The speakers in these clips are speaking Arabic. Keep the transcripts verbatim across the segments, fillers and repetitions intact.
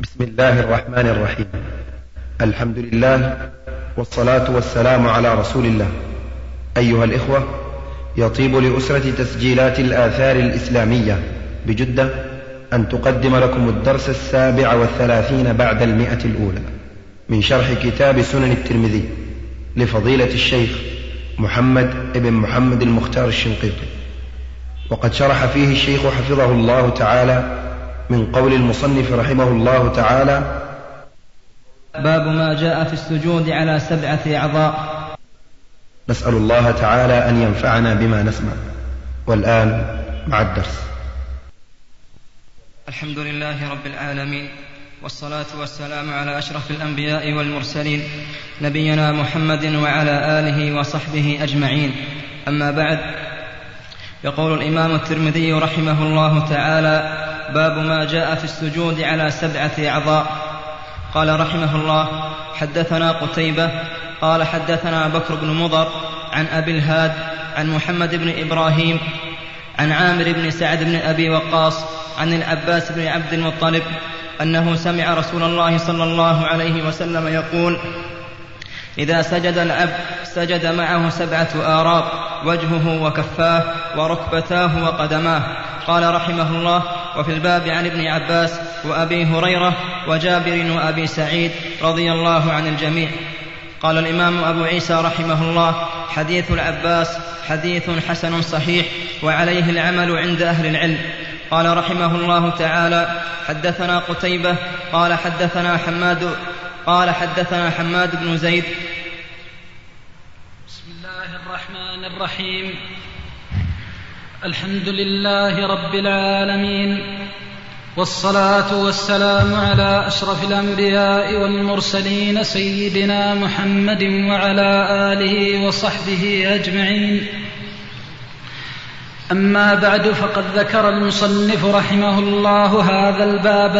بسم الله الرحمن الرحيم. الحمد لله والصلاة والسلام على رسول الله. أيها الإخوة، يطيب لأسرة تسجيلات الآثار الإسلامية بجدة أن تقدم لكم الدرس السابع والثلاثين بعد المئة الأولى من شرح كتاب سنن الترمذي لفضيلة الشيخ محمد ابن محمد المختار الشنقيطي، وقد شرح فيه الشيخ حفظه الله تعالى من قول المصنف رحمه الله تعالى: باب ما جاء في السجود على سبعة أعضاء. نسأل الله تعالى أن ينفعنا بما نسمع. والآن مع الدرس. الحمد لله رب العالمين، والصلاة والسلام على أشرف الأنبياء والمرسلين، نبينا محمد وعلى آله وصحبه أجمعين. أما بعد، يقول الإمام الترمذي رحمه الله تعالى: باب ما جاء في السجود على سبعة أعضاء. قال رحمه الله: حدثنا قتيبة قال حدثنا بكر بن مضر عن أبي الهاد عن محمد بن إبراهيم عن عامر بن سعد بن أبي وقاص عن العباس بن عبد المطلب أنه سمع رسول الله صلى الله عليه وسلم يقول: إذا سجد العبد سجد معه سبعة آراب، وجهه وكفاه وركبتاه وقدماه. قال رحمه الله: وفي الباب عن ابن عباس وأبي هريرة وجابر وأبي سعيد رضي الله عن الجميع. قال الإمام أبو عيسى رحمه الله: حديث العباس حديث حسن صحيح، وعليه العمل عند أهل العلم. قال رحمه الله تعالى: حدثنا قتيبة قال حدثنا حماد قال حدثنا حماد بن زيد. بسم الله الرحمن الرحيم. الحمد لله رب العالمين، والصلاة والسلام على أشرف الأنبياء والمرسلين سيدنا محمد وعلى آله وصحبه أجمعين. أما بعد، فقد ذكر المصنف رحمه الله هذا الباب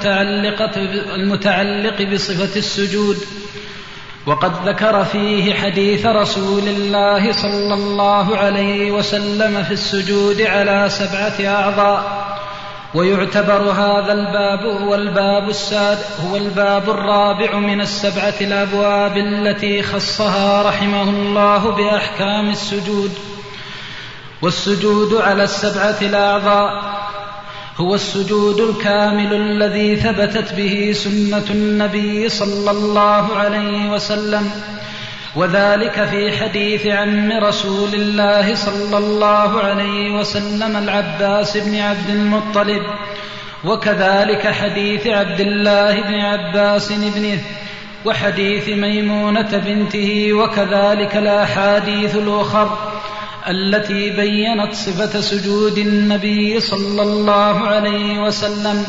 المتعلق بصفة السجود، وقد ذكر فيه حديث رسول الله صلى الله عليه وسلم في السجود على سبعة أعضاء. ويعتبر هذا الباب هو الباب الساد هو الباب الرابع من السبعة الأبواب التي خصها رحمه الله بأحكام السجود. والسجود على السبعة الأعضاء هو السجود الكامل الذي ثبتت به سنة النبي صلى الله عليه وسلم، وذلك في حديث عم رسول الله صلى الله عليه وسلم العباس بن عبد المطلب، وكذلك حديث عبد الله بن عباس ابنه، وحديث ميمونة بنته، وكذلك الأحاديث الأخر التي بيّنت صفة سجود النبي صلى الله عليه وسلم.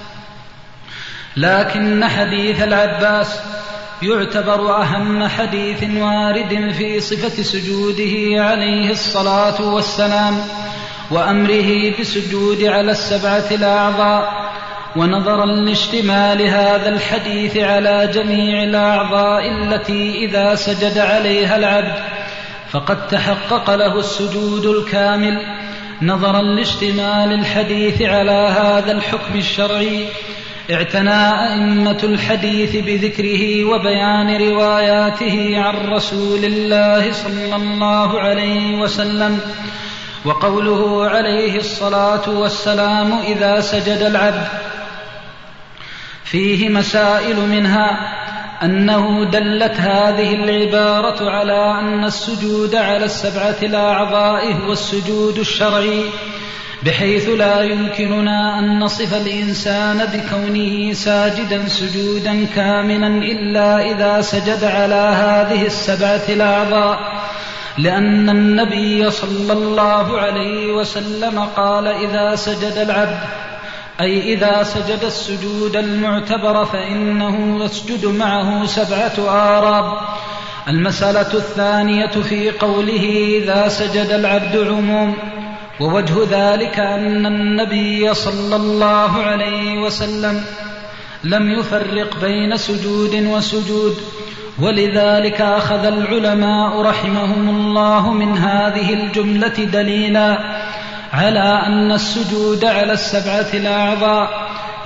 لكن حديث العباس يعتبر أهم حديث وارد في صفة سجوده عليه الصلاة والسلام، وأمره بسجود على السبعة الأعضاء. ونظرا لاشتمال هذا الحديث على جميع الأعضاء التي إذا سجد عليها العبد فقد تحقق له السجود الكامل، نظرا لاشتمال الحديث على هذا الحكم الشرعي، اعتنى أئمة الحديث بذكره وبيان رواياته عن رسول الله صلى الله عليه وسلم. وقوله عليه الصلاة والسلام: إذا سجد العبد، فيه مسائل، منها أنه دلت هذه العبارة على أن السجود على السبعة الأعضاء هو السجود الشرعي، بحيث لا يمكننا أن نصف الإنسان بكونه ساجدا سجودا كاملا إلا إذا سجد على هذه السبعة الأعضاء، لأن النبي صلى الله عليه وسلم قال: إذا سجد العبد، أي إذا سجد السجود المعتبر، فإنه يسجد معه سبعة آراب. المسألة الثانية في قوله إذا سجد العبد عموم، ووجه ذلك أن النبي صلى الله عليه وسلم لم يفرق بين سجود وسجود، ولذلك أخذ العلماء رحمهم الله من هذه الجملة دليلا على أن السجود على السبعة الأعضاء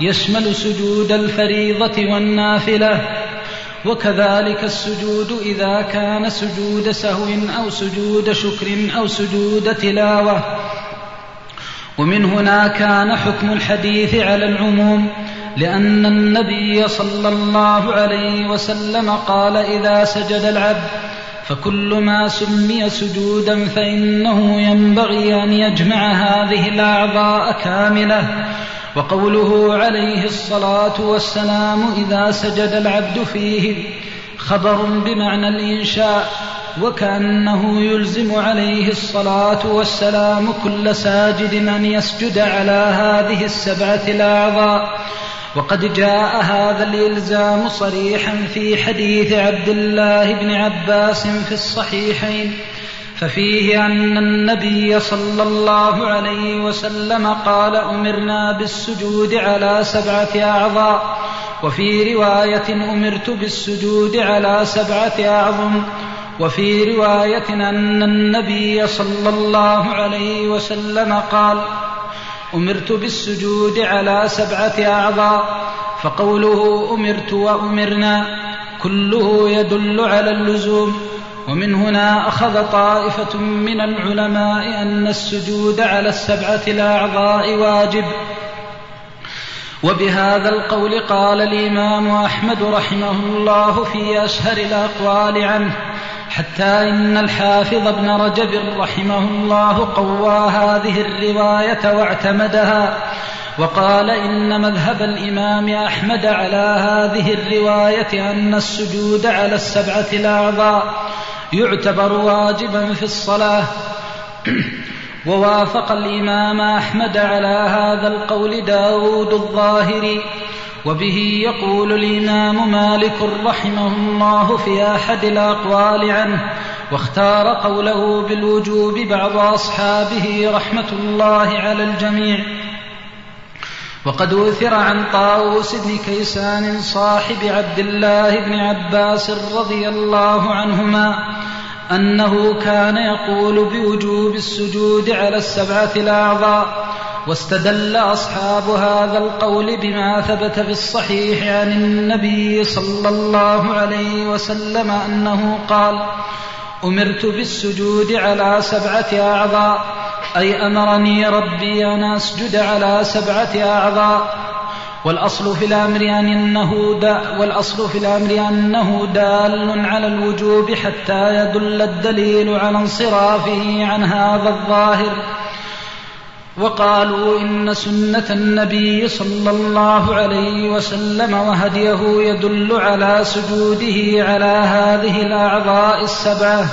يشمل سجود الفريضة والنافلة. وكذلك السجود إذا كان سجود سهو أو سجود شكر أو سجود تلاوة. ومن هنا كان حكم الحديث على العموم، لأن النبي صلى الله عليه وسلم قال: إذا سجد العبد فكل ما سمي سجودا فإنه ينبغي أن يجمع هذه الأعضاء كاملة. وقوله عليه الصلاة والسلام: إذا سجد العبد فيه خبر بمعنى الإنشاء، وكأنه يلزم عليه الصلاة والسلام كل ساجد أن يسجد على هذه السبعة الأعضاء. وقد جاء هذا الإلزام صريحا في حديث عبد الله بن عباس في الصحيحين، ففيه أن النبي صلى الله عليه وسلم قال: أمرنا بالسجود على سبعة أعضاء. وفي رواية: أمرت بالسجود على سبعة أعظم. وفي رواية أن النبي صلى الله عليه وسلم قال: أمرت بالسجود على سبعة أعضاء. فقوله أمرت وأمرنا كله يدل على اللزوم. ومن هنا أخذ طائفة من العلماء أن السجود على السبعة الأعضاء واجب. وبهذا القول قال الإمام أحمد رحمه الله في أشهر الأقوال عنه، حتى إن الحافظ ابن رجب رحمه الله قوى هذه الرواية واعتمدها، وقال: إن مذهب الإمام أحمد على هذه الرواية أن السجود على السبعة الأعضاء يعتبر واجبا في الصلاة. ووافق الإمام أحمد على هذا القول داود الظاهري، وبه يقول الإمام مالك رحمه الله في أحد الأقوال عنه، واختار قوله بالوجوب بعض أصحابه رحمة الله على الجميع. وقد أثر عن طاووس بن كيسان صاحب عبد الله بن عباس رضي الله عنهما أنه كان يقول بوجوب السجود على السبعة الأعضاء. واستدل أصحاب هذا القول بما ثبت في الصحيح عن النبي صلى الله عليه وسلم أنه قال: أمرت بالسجود على سبعة أعضاء، أي أمرني ربي أن أسجد على سبعة أعضاء. والأصل في الأمر أنه دا والأصل في الأمر أنه دال على الوجوب حتى يدل الدليل على انصرافه عن هذا الظاهر. وقالوا إن سنة النبي صلى الله عليه وسلم وهديه يدل على سجوده على هذه الأعضاء السبعة.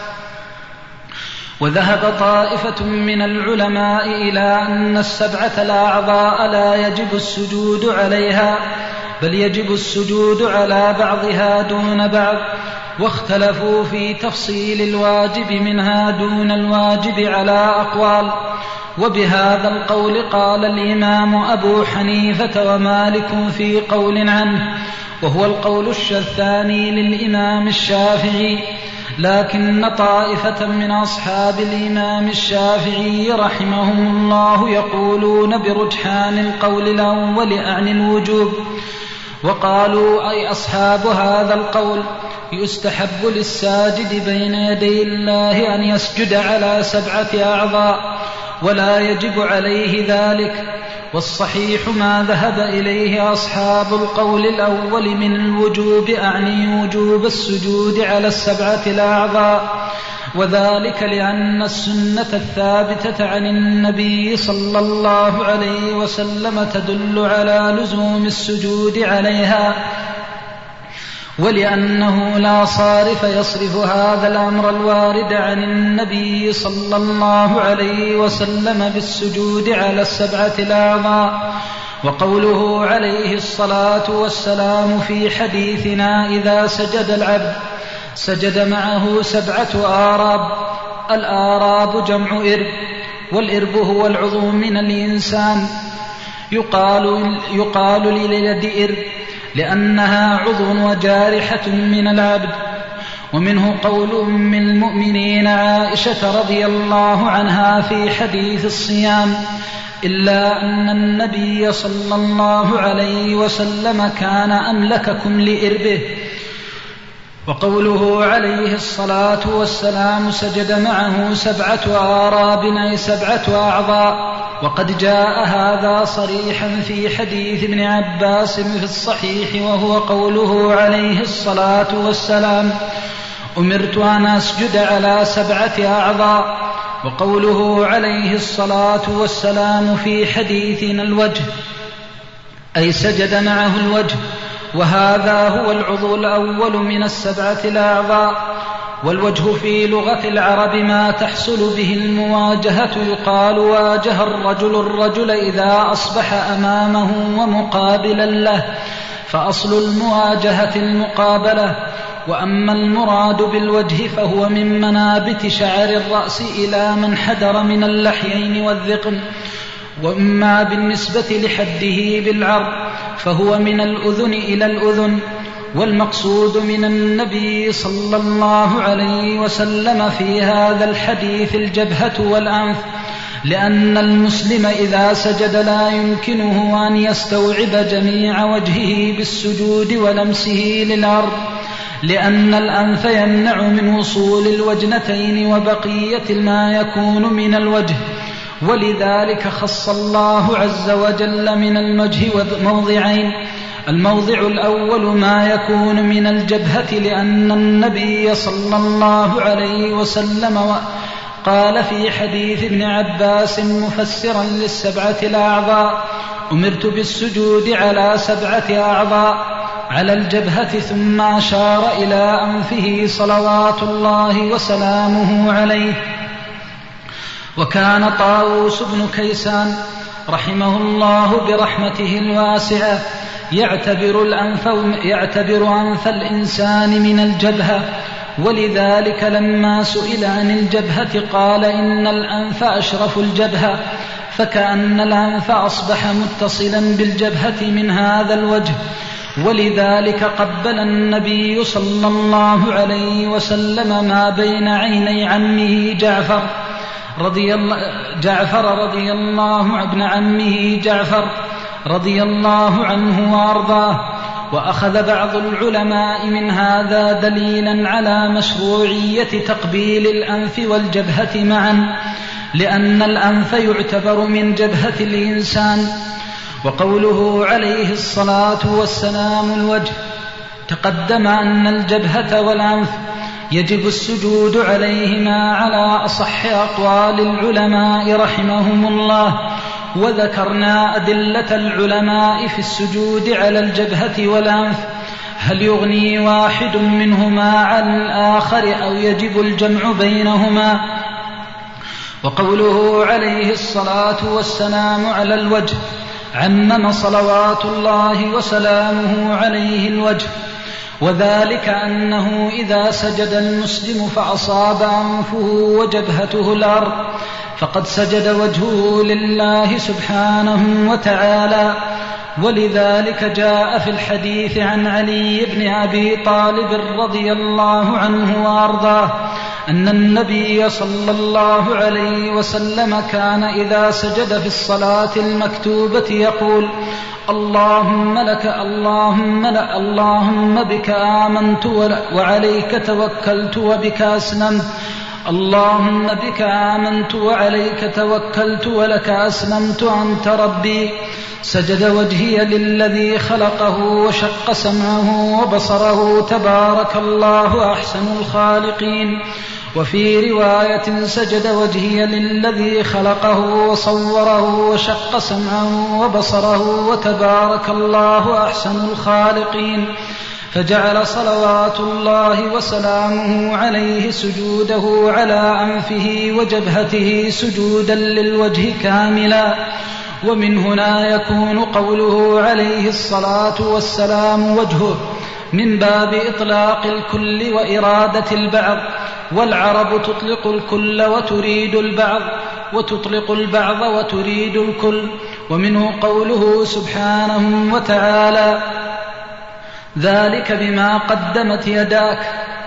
وذهب طائفة من العلماء إلى أن السبعة الأعضاء لا يجب السجود عليها، بل يجب السجود على بعضها دون بعض، واختلفوا في تفصيل الواجب منها دون الواجب على أقوال. وبهذا القول قال الإمام أبو حنيفة ومالك في قول عنه، وهو القول الثاني للإمام الشافعي. لكن طائفة من أصحاب الإمام الشافعي رحمهم الله يقولون برجحان القول الأول أعني الوجوب. وقالوا أي أصحاب هذا القول يستحب للساجد بين يدي الله أن يسجد على سبعة أعضاء ولا يجب عليه ذلك. والصحيح ما ذهب إليه أصحاب القول الأول من الوجوب أعني وجوب السجود على السبعة الأعضاء، وذلك لأن السنة الثابتة عن النبي صلى الله عليه وسلم تدل على لزوم السجود عليها، ولأنه لا صارف يصرف هذا الأمر الوارد عن النبي صلى الله عليه وسلم بالسجود على السبعة الأعضاء. وقوله عليه الصلاة والسلام في حديثنا إذا سجد العبد سجد معه سبعة آراب. الآراب جمع إرب، والإرب هو العضو من الإنسان، يقال, يقال لليد إرب لأنها عضو وجارحة من العبد. ومنه قول أم المؤمنين عائشة رضي الله عنها في حديث الصيام: إلا أن النبي صلى الله عليه وسلم كان أملككم لإربه. وقوله عليه الصلاة والسلام: سجد معه سبعة آراب أي سبعة أعضاء. وقد جاء هذا صريحا في حديث ابن عباس في الصحيح، وهو قوله عليه الصلاة والسلام: أمرت أن أسجد على سبعة أعضاء. وقوله عليه الصلاة والسلام في حديثنا: الوجه أي سجد معه الوجه، وهذا هو العضو الأول من السبعة الأعضاء. والوجه في لغة العرب ما تحصل به المواجهة، يقال واجه الرجل الرجل إذا أصبح أمامه ومقابلا له، فأصل المواجهة المقابلة. وأما المراد بالوجه فهو من منابت شعر الرأس إلى من حدر من اللحيين والذقن. وأما بالنسبة لحده بالعرض فهو من الأذن إلى الأذن. والمقصود من النبي صلى الله عليه وسلم في هذا الحديث الجبهة والأنف، لأن المسلم إذا سجد لا يمكنه أن يستوعب جميع وجهه بالسجود ولمسه للأرض، لأن الأنف يمنع من وصول الوجنتين وبقية ما يكون من الوجه. ولذلك خص الله عز وجل من الوجه موضعين: الموضع الأول ما يكون من الجبهة، لأن النبي صلى الله عليه وسلم قال في حديث ابن عباس مفسرا للسبعة الأعضاء: أمرت بالسجود على سبعة أعضاء على الجبهة، ثم أشار إلى أنفه صلوات الله وسلامه عليه. وكان طاووس بن كيسان رحمه الله برحمته الواسعة يعتبر الأنف, يعتبر أنف الإنسان من الجبهة، ولذلك لما سئل عن الجبهة قال: إن الأنف أشرف الجبهة، فكأن الأنف أصبح متصلا بالجبهة من هذا الوجه. ولذلك قبل النبي صلى الله عليه وسلم ما بين عيني عمه جعفر رضي الله جعفر رضي الله ابن عمه جعفر رضي الله عنه وأرضاه. وأخذ بعض العلماء من هذا دليلا على مشروعية تقبيل الأنف والجبهة معا، لأن الأنف يعتبر من جبهة الإنسان. وقوله عليه الصلاة والسلام: الوجه، تقدم أن الجبهة والأنف يجب السجود عليهما على أصح أقوال العلماء رحمهم الله. وذكرنا أدلة العلماء في السجود على الجبهة والأنف، هل يغني واحد منهما عن الآخر أو يجب الجمع بينهما؟ وقوله عليه الصلاة والسلام على الوجه عمم صلوات الله وسلامه عليه الوجه، وذلك أنه إذا سجد المسلم فأصاب أنفه وجبهته الأرض فقد سجد وجهه لله سبحانه وتعالى. ولذلك جاء في الحديث عن علي بن أبي طالب رضي الله عنه وأرضاه أن النبي صلى الله عليه وسلم كان إذا سجد في الصلاة المكتوبة يقول: اللهم لك اللهم لك اللهم بك آمنت وعليك توكلت وبك أسلمت، اللهم بك آمنت وعليك توكلت ولك أسلمت أنت ربي. سجد وجهي للذي خلقه وشق سمعه وبصره تبارك الله أحسن الخالقين. وفي رواية: سجد وجهي للذي خلقه وصوره وشق سمعه وبصره وتبارك الله أحسن الخالقين. فجعل صلوات الله وسلامه عليه سجوده على أنفه وجبهته سجودا للوجه كاملا. ومن هنا يكون قوله عليه الصلاة والسلام وجهه من باب إطلاق الكل وإرادة البعض، والعرب تطلق الكل وتريد البعض، وتطلق البعض وتريد الكل. ومنه قوله سبحانه وتعالى: ذلك بما قدمت يداك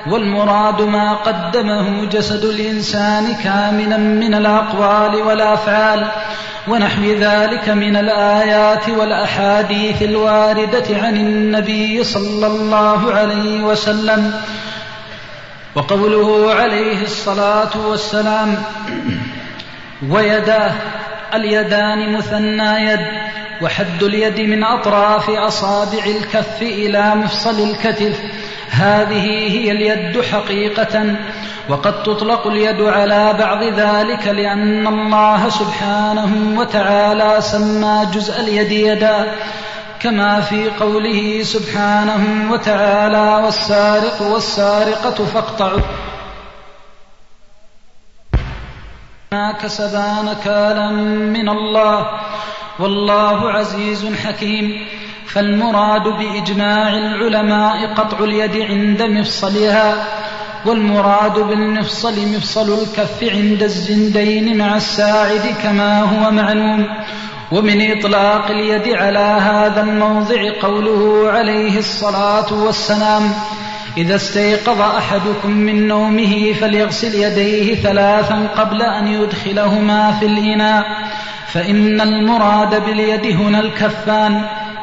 والمراد ما قدمه جسد الإنسان كاملا من الأقوال والأفعال ونحو ذلك من الآيات والأحاديث الواردة عن النبي صلى الله عليه وسلم. وقوله عليه الصلاة والسلام ويداه، اليدان مثنى يد، وحد اليد من أطراف أصابع الكف إلى مفصل الكتف، هذه هي اليد حقيقة. وقد تطلق اليد على بعض ذلك لأن الله سبحانه وتعالى سمى جزء اليد يدا، كما في قوله سبحانه وتعالى والسارق والسارقة فاقطعوا ما كسبا نكالا من الله والله عزيز حكيم. فالمراد بإجماع العلماء قطع اليد عند مفصلها، والمراد بالمفصل مفصل الكف عند الزندين مع الساعد كما هو معلوم. ومن إطلاق اليد على هذا الموضع قوله عليه الصلاة والسلام إذا استيقظ أحدكم من نومه فليغسل يديه ثلاثا قبل أن يدخلهما في الإناء، فإن المراد باليد هنا الكفان.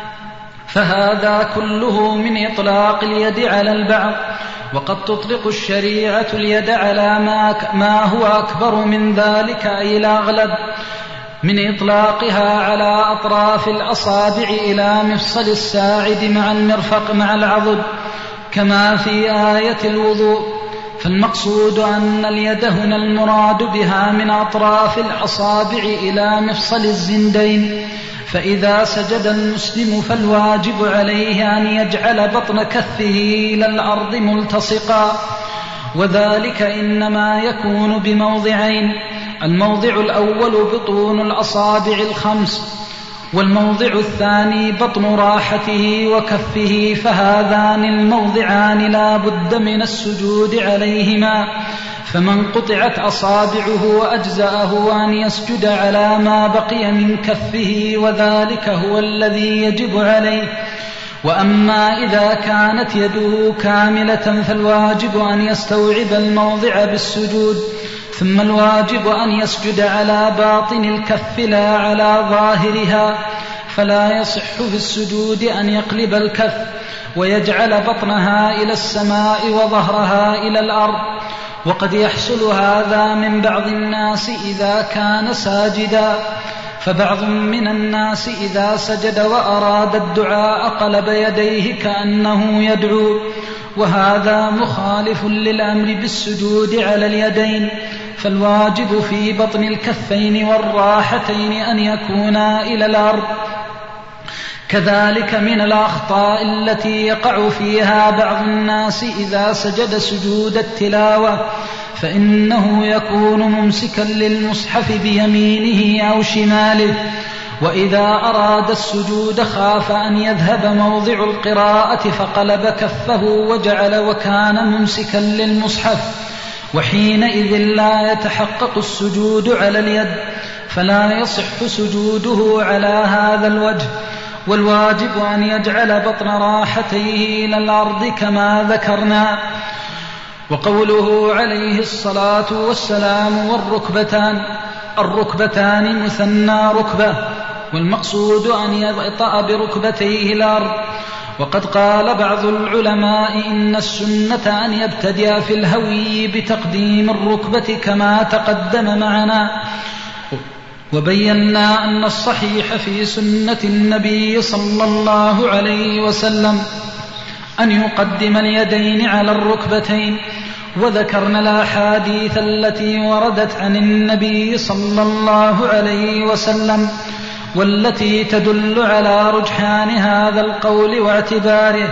فهذا كله من إطلاق اليد على البعض. وقد تطلق الشريعة اليد على ما هو أكبر من ذلك أي الأغلب، من إطلاقها على أطراف الأصابع إلى مفصل الساعد مع المرفق مع العضد كما في آية الوضوء. فالمقصود أن اليد هنا المراد بها من أطراف الأصابع إلى مفصل الزندين. فإذا سجد المسلم فالواجب عليه أن يجعل بطن كفه إلى الأرض ملتصقا، وذلك إنما يكون بموضعين: الموضع الأول بطون الأصابع الخمس، والموضع الثاني بطن راحته وكفه، فهذان الموضعان لا بد من السجود عليهما. فمن قطعت أصابعه أجزأه أن يسجد على ما بقي من كفه، وذلك هو الذي يجب عليه. وأما إذا كانت يده كاملة فالواجب أن يستوعب الموضع بالسجود، ثم الواجب أن يسجد على باطن الكف لا على ظاهرها، فلا يصح في السجود أن يقلب الكف ويجعل بطنها إلى السماء وظهرها إلى الأرض. وقد يحصل هذا من بعض الناس إذا كان ساجدا، فبعض من الناس إذا سجد وأراد الدعاء قلب يديه كأنه يدعو، وهذا مخالف للأمر بالسجود على اليدين. فالواجب في بطن الكفين والراحتين أن يكونا إلى الأرض. كذلك من الأخطاء التي يقع فيها بعض الناس إذا سجد سجود التلاوة فإنه يكون ممسكا للمصحف بيمينه أو شماله، وإذا أراد السجود خاف أن يذهب موضع القراءة فقلب كفه وجعل وكان ممسكا للمصحف، وحينئذ لا يتحقق السجود على اليد، فلا يصح سجوده على هذا الوجه. والواجب أن يجعل بطن راحتيه إلى الأرض كما ذكرنا. وقوله عليه الصلاة والسلام والركبتان، الركبتان مثنى ركبة، والمقصود أن يطأ بركبتيه الأرض. وقد قال بعض العلماء إن السنة أن يبتدئ في الهوي بتقديم الركبة كما تقدم معنا، وبينا أن الصحيح في سنة النبي صلى الله عليه وسلم أن يقدم اليدين على الركبتين. وذكرنا الأحاديث التي وردت عن النبي صلى الله عليه وسلم والتي تدل على رجحان هذا القول واعتباره.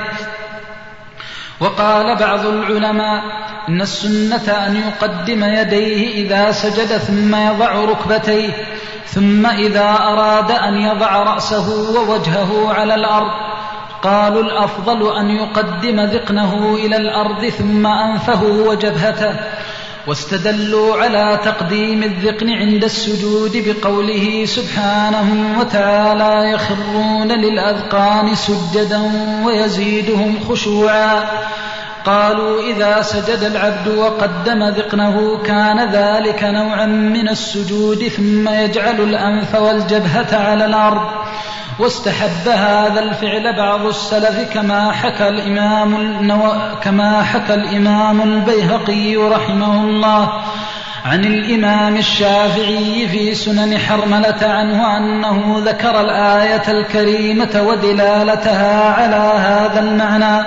وقال بعض العلماء إن السنة أن يقدم يديه إذا سجد ثم يضع ركبتيه، ثم إذا أراد أن يضع رأسه ووجهه على الأرض قالوا الأفضل أن يقدم ذقنه إلى الأرض ثم أنفه وجبهته، واستدلوا على تقديم الذقن عند السجود بقوله سبحانه وتعالى يخرون للأذقان سجدا ويزيدهم خشوعا، قالوا إذا سجد العبد وقدم ذقنه كان ذلك نوعا من السجود ثم يجعل الأنف والجبهة على الأرض. واستحب هذا الفعل بعض السلف كما حكى الإمام, النو... كما حكى الإمام البيهقي رحمه الله عن الإمام الشافعي في سنن حرملة عنه أنه ذكر الآية الكريمة ودلالتها على هذا المعنى.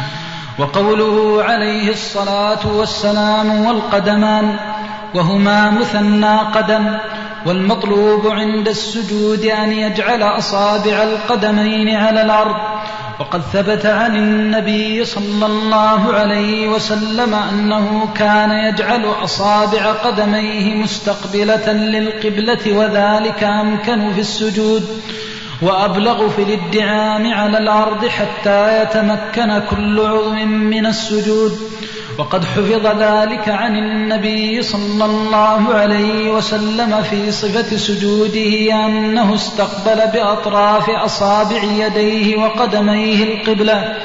وقوله عليه الصلاة والسلام والقدمان وهما مثنى قدم، والمطلوب عند السجود أن يجعل أصابع القدمين على الأرض. وقد ثبت عن النبي صلى الله عليه وسلم أنه كان يجعل أصابع قدميه مستقبلة للقبلة، وذلك أمكن في السجود وأبلغ في الادعام على الأرض حتى يتمكن كل عضو من السجود. وقد حفظ ذلك عن النبي صلى الله عليه وسلم في صفة سجوده أنه استقبل بأطراف أصابع يديه وقدميه القبلة.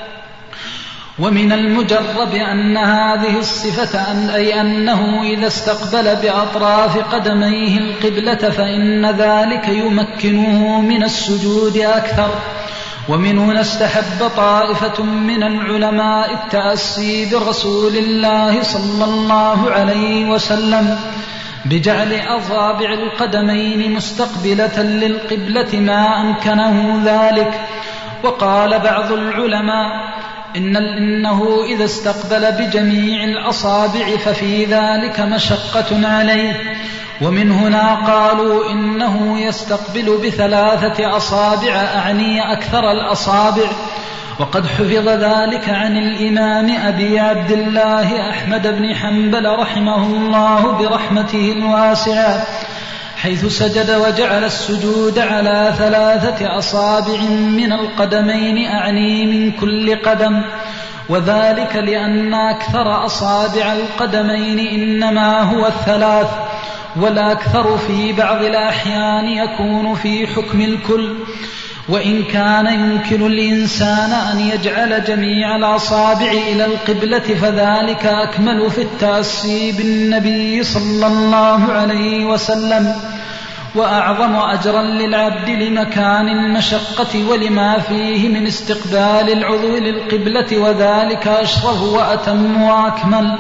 ومن المجرب أن هذه الصفة أن أي أنه إذا استقبل بأطراف قدميه القبلة فإن ذلك يمكنه من السجود أكثر. ومن هنا استحب طائفة من العلماء التأسي برسول الله صلى الله عليه وسلم بجعل أصابع القدمين مستقبلة للقبلة ما أمكنه ذلك. وقال بعض العلماء إن إنه إذا استقبل بجميع الأصابع ففي ذلك مشقة عليه. ومن هنا قالوا إنه يستقبل بثلاثة أصابع أعني أكثر الأصابع. وقد حفظ ذلك عن الإمام أبي عبد الله أحمد بن حنبل رحمه الله برحمته الواسعة، حيث سجد وجعل السجود على ثلاثة أصابع من القدمين أعني من كل قدم، وذلك لأن أكثر أصابع القدمين إنما هو الثلاث، والأكثر في بعض الأحيان يكون في حكم الكل. وإن كان يمكن الإنسان أن يجعل جميع الأصابع إلى القبلة فذلك أكمل في التأسي بالنبي صلى الله عليه وسلم، وأعظم أجرا للعبد لمكان المشقة ولما فيه من استقبال العضو للقبلة، وذلك أشرف وأتم وأكمل.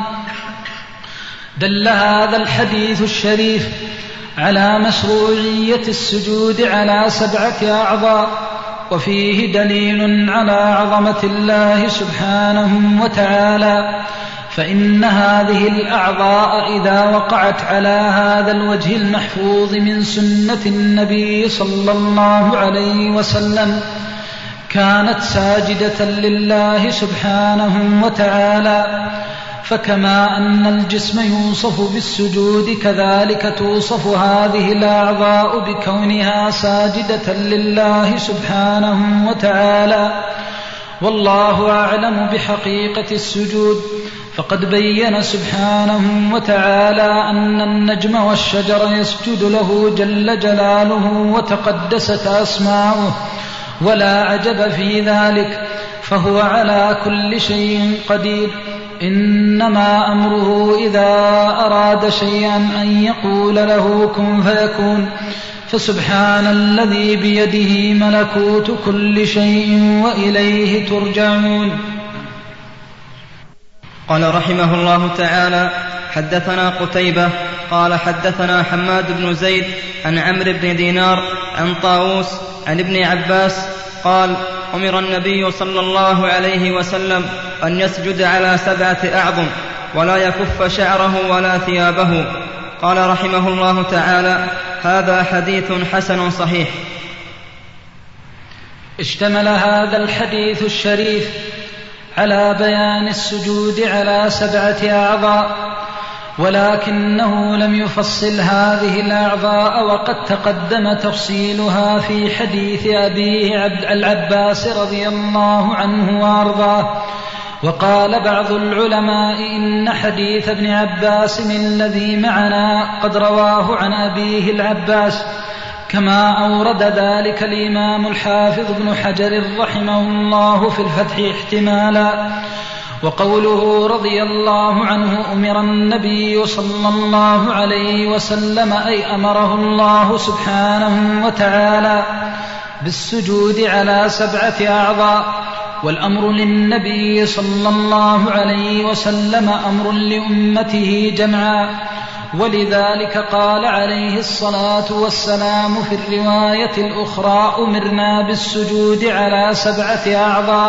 دل هذا الحديث الشريف على مشروعية السجود على سبعة أعضاء، وفيه دليل على عظمة الله سبحانه وتعالى، فإن هذه الأعضاء إذا وقعت على هذا الوجه المحفوظ من سنة النبي صلى الله عليه وسلم كانت ساجدة لله سبحانه وتعالى. فكما أن الجسم يوصف بالسجود كذلك توصف هذه الأعضاء بكونها ساجدة لله سبحانه وتعالى. والله أعلم بحقيقة السجود، فقد بين سبحانه وتعالى أن النجم والشجر يسجد له جل جلاله وتقدست أسماؤه، ولا عجب في ذلك، فهو على كل شيء قدير. إنما أمره إذا أراد شيئا أن يقول له كن فيكون. فسبحان الذي بيده ملكوت كل شيء وإليه ترجعون. قال رحمه الله تعالى: حدثنا قتيبة قال حدثنا حماد بن زيد عن عمرو بن دينار عن طاووس عن ابن عباس قال: أمر النبي صلى الله عليه وسلم أن يسجد على سبعة أعظم ولا يكف شعره ولا ثيابه. قال رحمه الله تعالى: هذا حديث حسن صحيح. اشتمل هذا الحديث الشريف على بيان السجود على سبعة أعضاء، ولكنه لم يفصل هذه الأعضاء، وقد تقدم تفصيلها في حديث أبيه عبد العباس رضي الله عنه وأرضاه. وقال بعض العلماء إن حديث ابن عباس الذي معنا قد رواه عن أبيه العباس، كما أورد ذلك الإمام الحافظ ابن حجر رحمه الله في الفتح احتمالا. وقوله رضي الله عنه أمر النبي صلى الله عليه وسلم أي أمره الله سبحانه وتعالى بالسجود على سبعة أعضاء، والأمر للنبي صلى الله عليه وسلم أمر لأمته جمعا، ولذلك قال عليه الصلاة والسلام في الرواية الأخرى أمرنا بالسجود على سبعة أعضاء.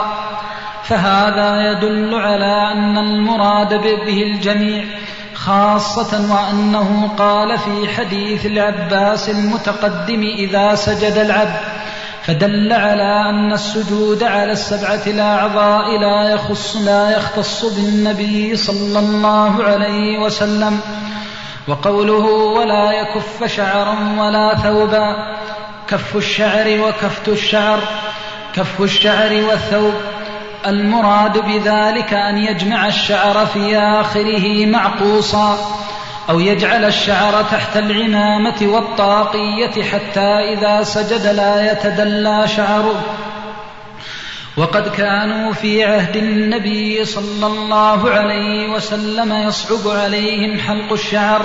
فهذا يدل على أن المراد به الجميع خاصة، وأنه قال في حديث العباس المتقدم إذا سجد العبد، فدل على أن السجود على السبعة الأعضاء لا يخص لا يختص بالنبي صلى الله عليه وسلم. وقوله ولا يكف شعرا ولا ثوبا، كف الشعر وكفت الشعر، كف الشعر والثوب المراد بذلك أن يجمع الشعر في آخره معقوصا، أو يجعل الشعر تحت العمامة والطاقية حتى إذا سجد لا يتدلى شعره. وقد كانوا في عهد النبي صلى الله عليه وسلم يصعب عليهم حلق الشعر،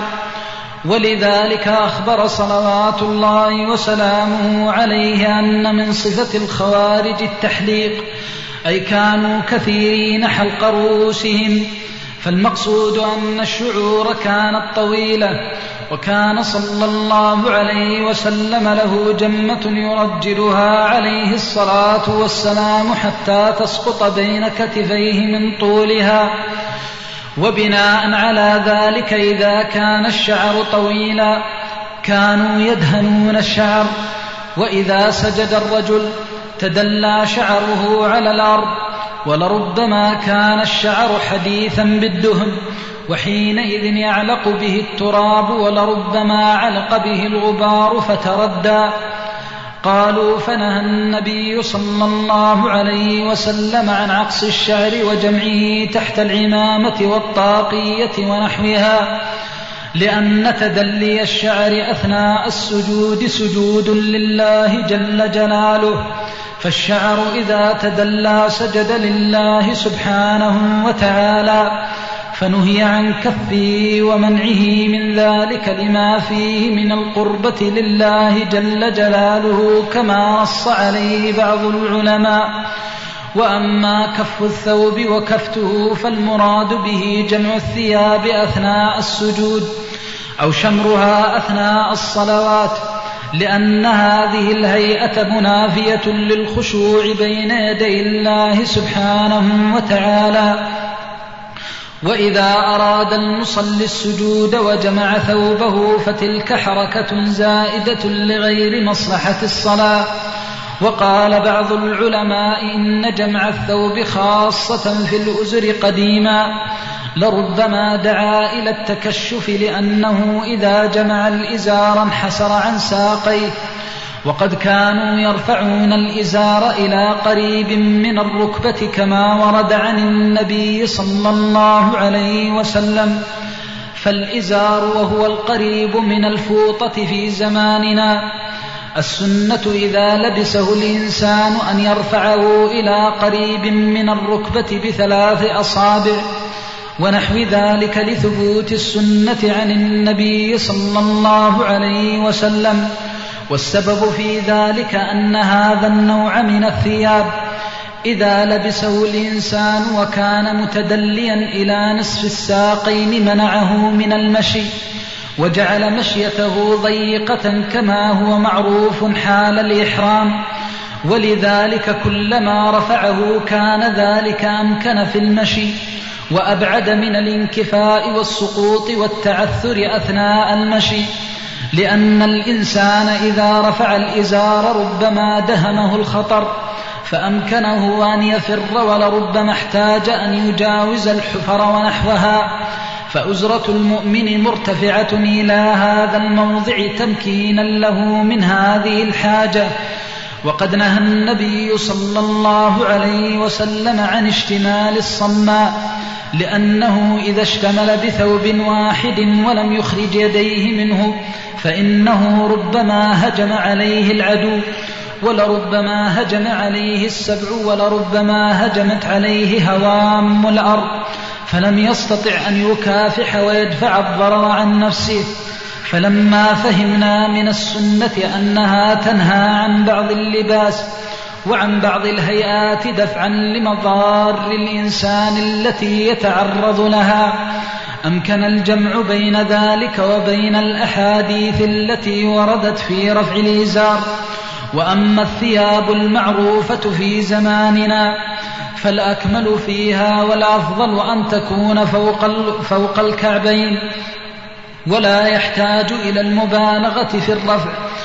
ولذلك أخبر صلوات الله وسلامه عليه أن من صفة الخوارج التحليق، أي كانوا كثيرين حلق رؤوسهم. فالمقصود أن الشعور كانت طويلة، وكان صلى الله عليه وسلم له جمة يرجلها عليه الصلاة والسلام حتى تسقط بين كتفيه من طولها. وبناء على ذلك إذا كان الشعر طويلا كانوا يدهنون الشعر، وإذا سجد الرجل تدلى شعره على الأرض، ولربما كان الشعر حديثا بالدهن، وحينئذ يعلق به التراب، ولربما علق به الغبار فتردى. قالوا فنهى النبي صلى الله عليه وسلم عن عقص الشعر وجمعه تحت العمامة والطاقية ونحوها، لأن تدلي الشعر أثناء السجود سجود لله جل جلاله، فالشعر إذا تدلى سجد لله سبحانه وتعالى، فنهي عن كفه ومنعه من ذلك لما فيه من القربة لله جل جلاله كما نص عليه بعض العلماء. وأما كف الثوب وكفته فالمراد به جمع الثياب أثناء السجود أو شمرها أثناء الصلوات، لأن هذه الهيئة منافية للخشوع بين يدي الله سبحانه وتعالى. وإذا أراد المصلي السجود وجمع ثوبه فتلك حركة زائدة لغير مصلحة الصلاة. وقال بعض العلماء إن جمع الثوب خاصة في الأزر قديما لربما دعا إلى التكشف، لأنه إذا جمع الإزار انحسر عن ساقيه، وقد كانوا يرفعون الإزار إلى قريب من الركبة كما ورد عن النبي صلى الله عليه وسلم. فالإزار وهو القريب من الفوطة في زماننا، السنة إذا لبسه الإنسان أن يرفعه إلى قريب من الركبة بثلاث أصابع ونحو ذلك، لثبوت السنة عن النبي صلى الله عليه وسلم. والسبب في ذلك أن هذا النوع من الثياب إذا لبسه الإنسان وكان متدليا إلى نصف الساقين منعه من المشي، وجعل مشيته ضيقة كما هو معروف حال الإحرام، ولذلك كلما رفعه كان ذلك أمكن في المشي وأبعد من الانكفاء والسقوط والتعثر أثناء المشي، لأن الإنسان إذا رفع الإزار ربما دهمه الخطر فأمكنه أن يفر، ولربما احتاج أن يجاوز الحفر ونحوها، فأزرة المؤمن مرتفعة إلى هذا الموضع تمكينا له من هذه الحاجة. وقد نهى النبي صلى الله عليه وسلم عن اشتمال الصماء، لأنه إذا اشتمل بثوب واحد ولم يخرج يديه منه فإنه ربما هجم عليه العدو، ولربما هجم عليه السبع ولربما هجمت عليه هوام الأرض فلم يستطع أن يكافح ويدفع الضرر عن نفسه. فلما فهمنا من السنة أنها تنهى عن بعض اللباس وعن بعض الهيئات دفعا لمضار الإنسان التي يتعرض لها، أمكن الجمع بين ذلك وبين الأحاديث التي وردت في رفع الإزار. وأما الثياب المعروفة في زماننا فالأكمل فيها والأفضل أن تكون فوق, فوق الكعبين، ولا يحتاج إلى المبالغة في الرفع،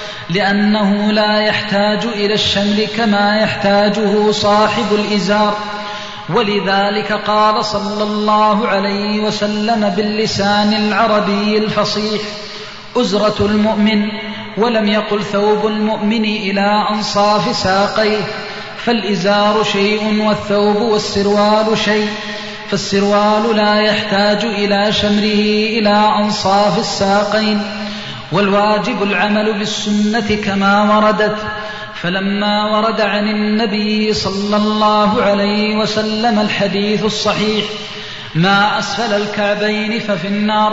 لأنه لا يحتاج إلى الشمل كما يحتاجه صاحب الإزار. ولذلك قال صلى الله عليه وسلم باللسان العربي الفصيح: أزرة المؤمن، ولم يقل ثوب المؤمن إلى أنصاف ساقيه، فالإزار شيء والثوب والسروال شيء، فالسروال لا يحتاج إلى شمره إلى أنصاف الساقين، والواجب العمل بالسنة كما وردت. فلما ورد عن النبي صلى الله عليه وسلم الحديث الصحيح: ما أسفل الكعبين ففي النار،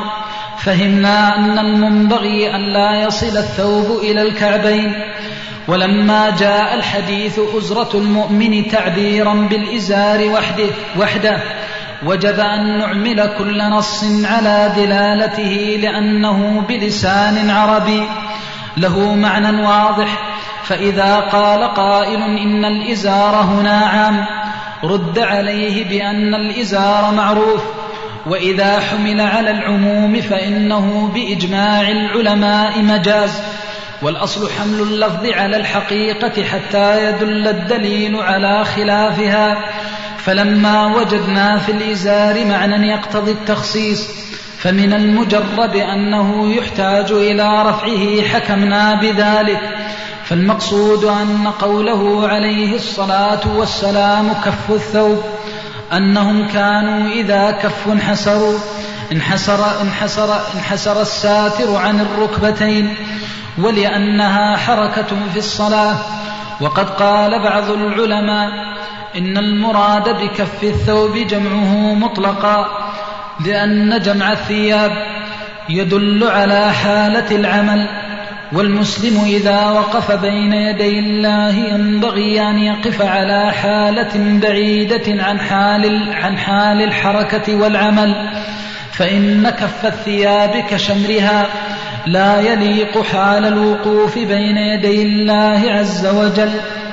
فهمنا أن المنبغي أن لا يصل الثوب إلى الكعبين. ولما جاء الحديث أزرة المؤمن تعبيرا بالإزار وحده, وحده وجب أن نعمل كل نص على دلالته، لأنه بلسان عربي له معنى واضح. فإذا قال قائل إن الإزار هنا عام رد عليه بأن الإزار معروف، وإذا حمل على العموم فإنه بإجماع العلماء مجاز، والأصل حمل اللفظ على الحقيقة حتى يدل الدليل على خلافها. فلما وجدنا في الإزار معنى يقتضي التخصيص فمن المجرد أنه يحتاج إلى رفعه حكمنا بذلك. فالمقصود أن قوله عليه الصلاة والسلام كف الثوب أنهم كانوا إذا كف انحسروا انحسر, انحسر, انحسر الساتر عن الركبتين، ولأنها حركة في الصلاة. وقد قال بعض العلماء إن المراد بكف الثوب جمعه مطلقا، لأن جمع الثياب يدل على حالة العمل، والمسلم إذا وقف بين يدي الله ينبغي أن يقف على حالة بعيدة عن حال, عن حال الحركة والعمل، فإن كف الثياب كشمرها لا يليق حال الوقوف بين يدي الله عز وجل.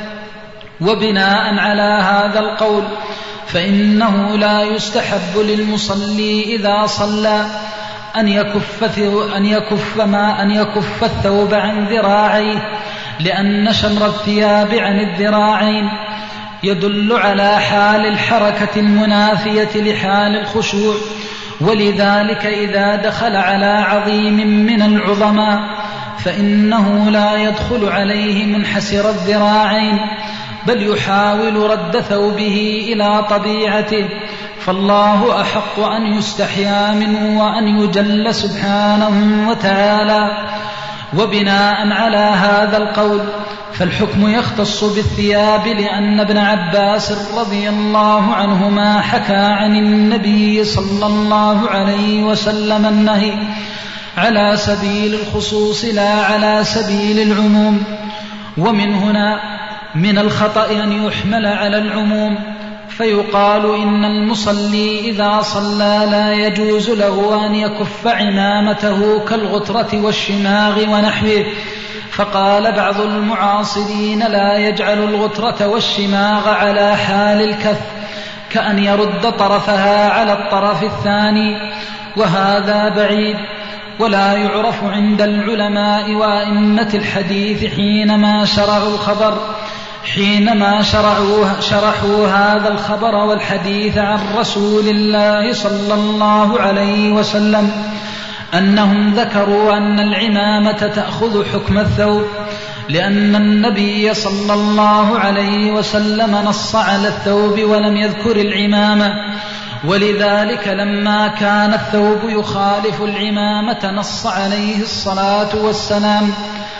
وبناء على هذا القول فإنه لا يستحب للمصلي إذا صلى أن يكف, أن يكف, ما أن يكف الثوب عن ذراعيه، لأن شمر الثياب عن الذراعين يدل على حال الحركة المنافية لحال الخشوع. ولذلك إذا دخل على عظيم من العظماء فإنه لا يدخل عليه منحسر الذراعين، بل يحاول رد ثوبه إلى طبيعته، فالله أحق أن يستحيا منه وأن يجل سبحانه وتعالى. وبناء على هذا القول فالحكم يختص بالثياب، لأن ابن عباس رضي الله عنهما حكى عن النبي صلى الله عليه وسلم النهي على سبيل الخصوص لا على سبيل العموم. ومن هنا من الخطأ أن يحمل على العموم فيقال إن المصلي إذا صلى لا يجوز له أن يكف عمامته كالغترة والشماغ ونحوه. فقال بعض المعاصرين لا يجعل الغترة والشماغ على حال الكف، كأن يرد طرفها على الطرف الثاني، وهذا بعيد. ولا يعرف عند العلماء وأئمة الحديث حينما شرعوا الخبر حينما شرعوا, شرحوا هذا الخبر والحديث عن رسول الله صلى الله عليه وسلم أنهم ذكروا أن العمامة تأخذ حكم الثوب، لأن النبي صلى الله عليه وسلم نص على الثوب ولم يذكر العمامة. ولذلك لما كان الثوب يخالف العمامة نص عليه الصلاة والسلام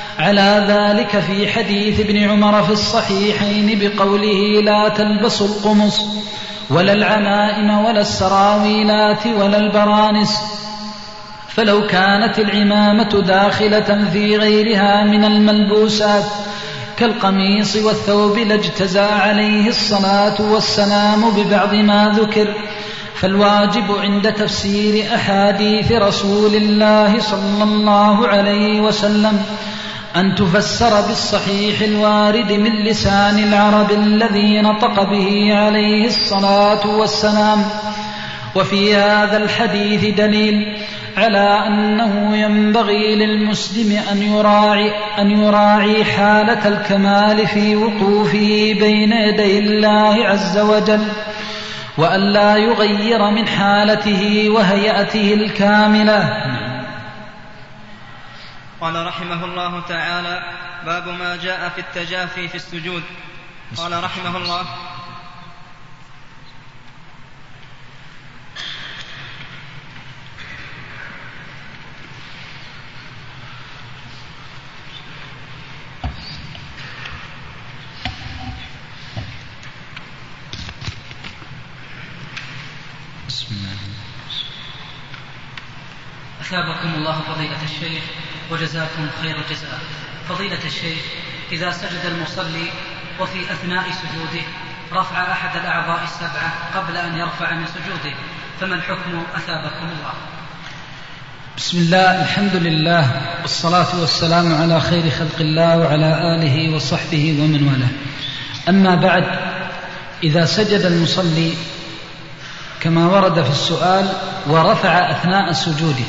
على ذلك في حديث ابن عمر في الصحيحين بقوله لا تلبسوا القمص ولا العمائم ولا السراويلات ولا البرانس. فلو كانت العمامة داخلة في غيرها من الملبوسات كالقميص والثوب لاجتزى عليه الصلاة والسلام ببعض ما ذكر. فالواجب عند تفسير أحاديث رسول الله صلى الله عليه وسلم أن تفسر بالصحيح الوارد من لسان العرب الذي نطق به عليه الصلاة والسلام. وفي هذا الحديث دليل على أنه ينبغي للمسلم أن يراعي, أن يراعي حالة الكمال في وقوفه بين يدي الله عز وجل، وأن لا يغير من حالته وهيئته الكاملة. قال رحمه الله تعالى: باب ما جاء في التجافي في السجود. قال رحمه الله: أثابكم الله فضيلة الشيخ وجزاكم خير الجزاء. فضيلة الشيخ، إذا سجد المصلي وفي أثناء سجوده رفع أحد الأعضاء السبعة قبل أن يرفع من سجوده فما الحكم أثابكم الله؟ بسم الله، الحمد لله، والصلاة والسلام على خير خلق الله وعلى آله وصحبه ومن والاه. أما بعد، إذا سجد المصلي كما ورد في السؤال ورفع أثناء سجوده،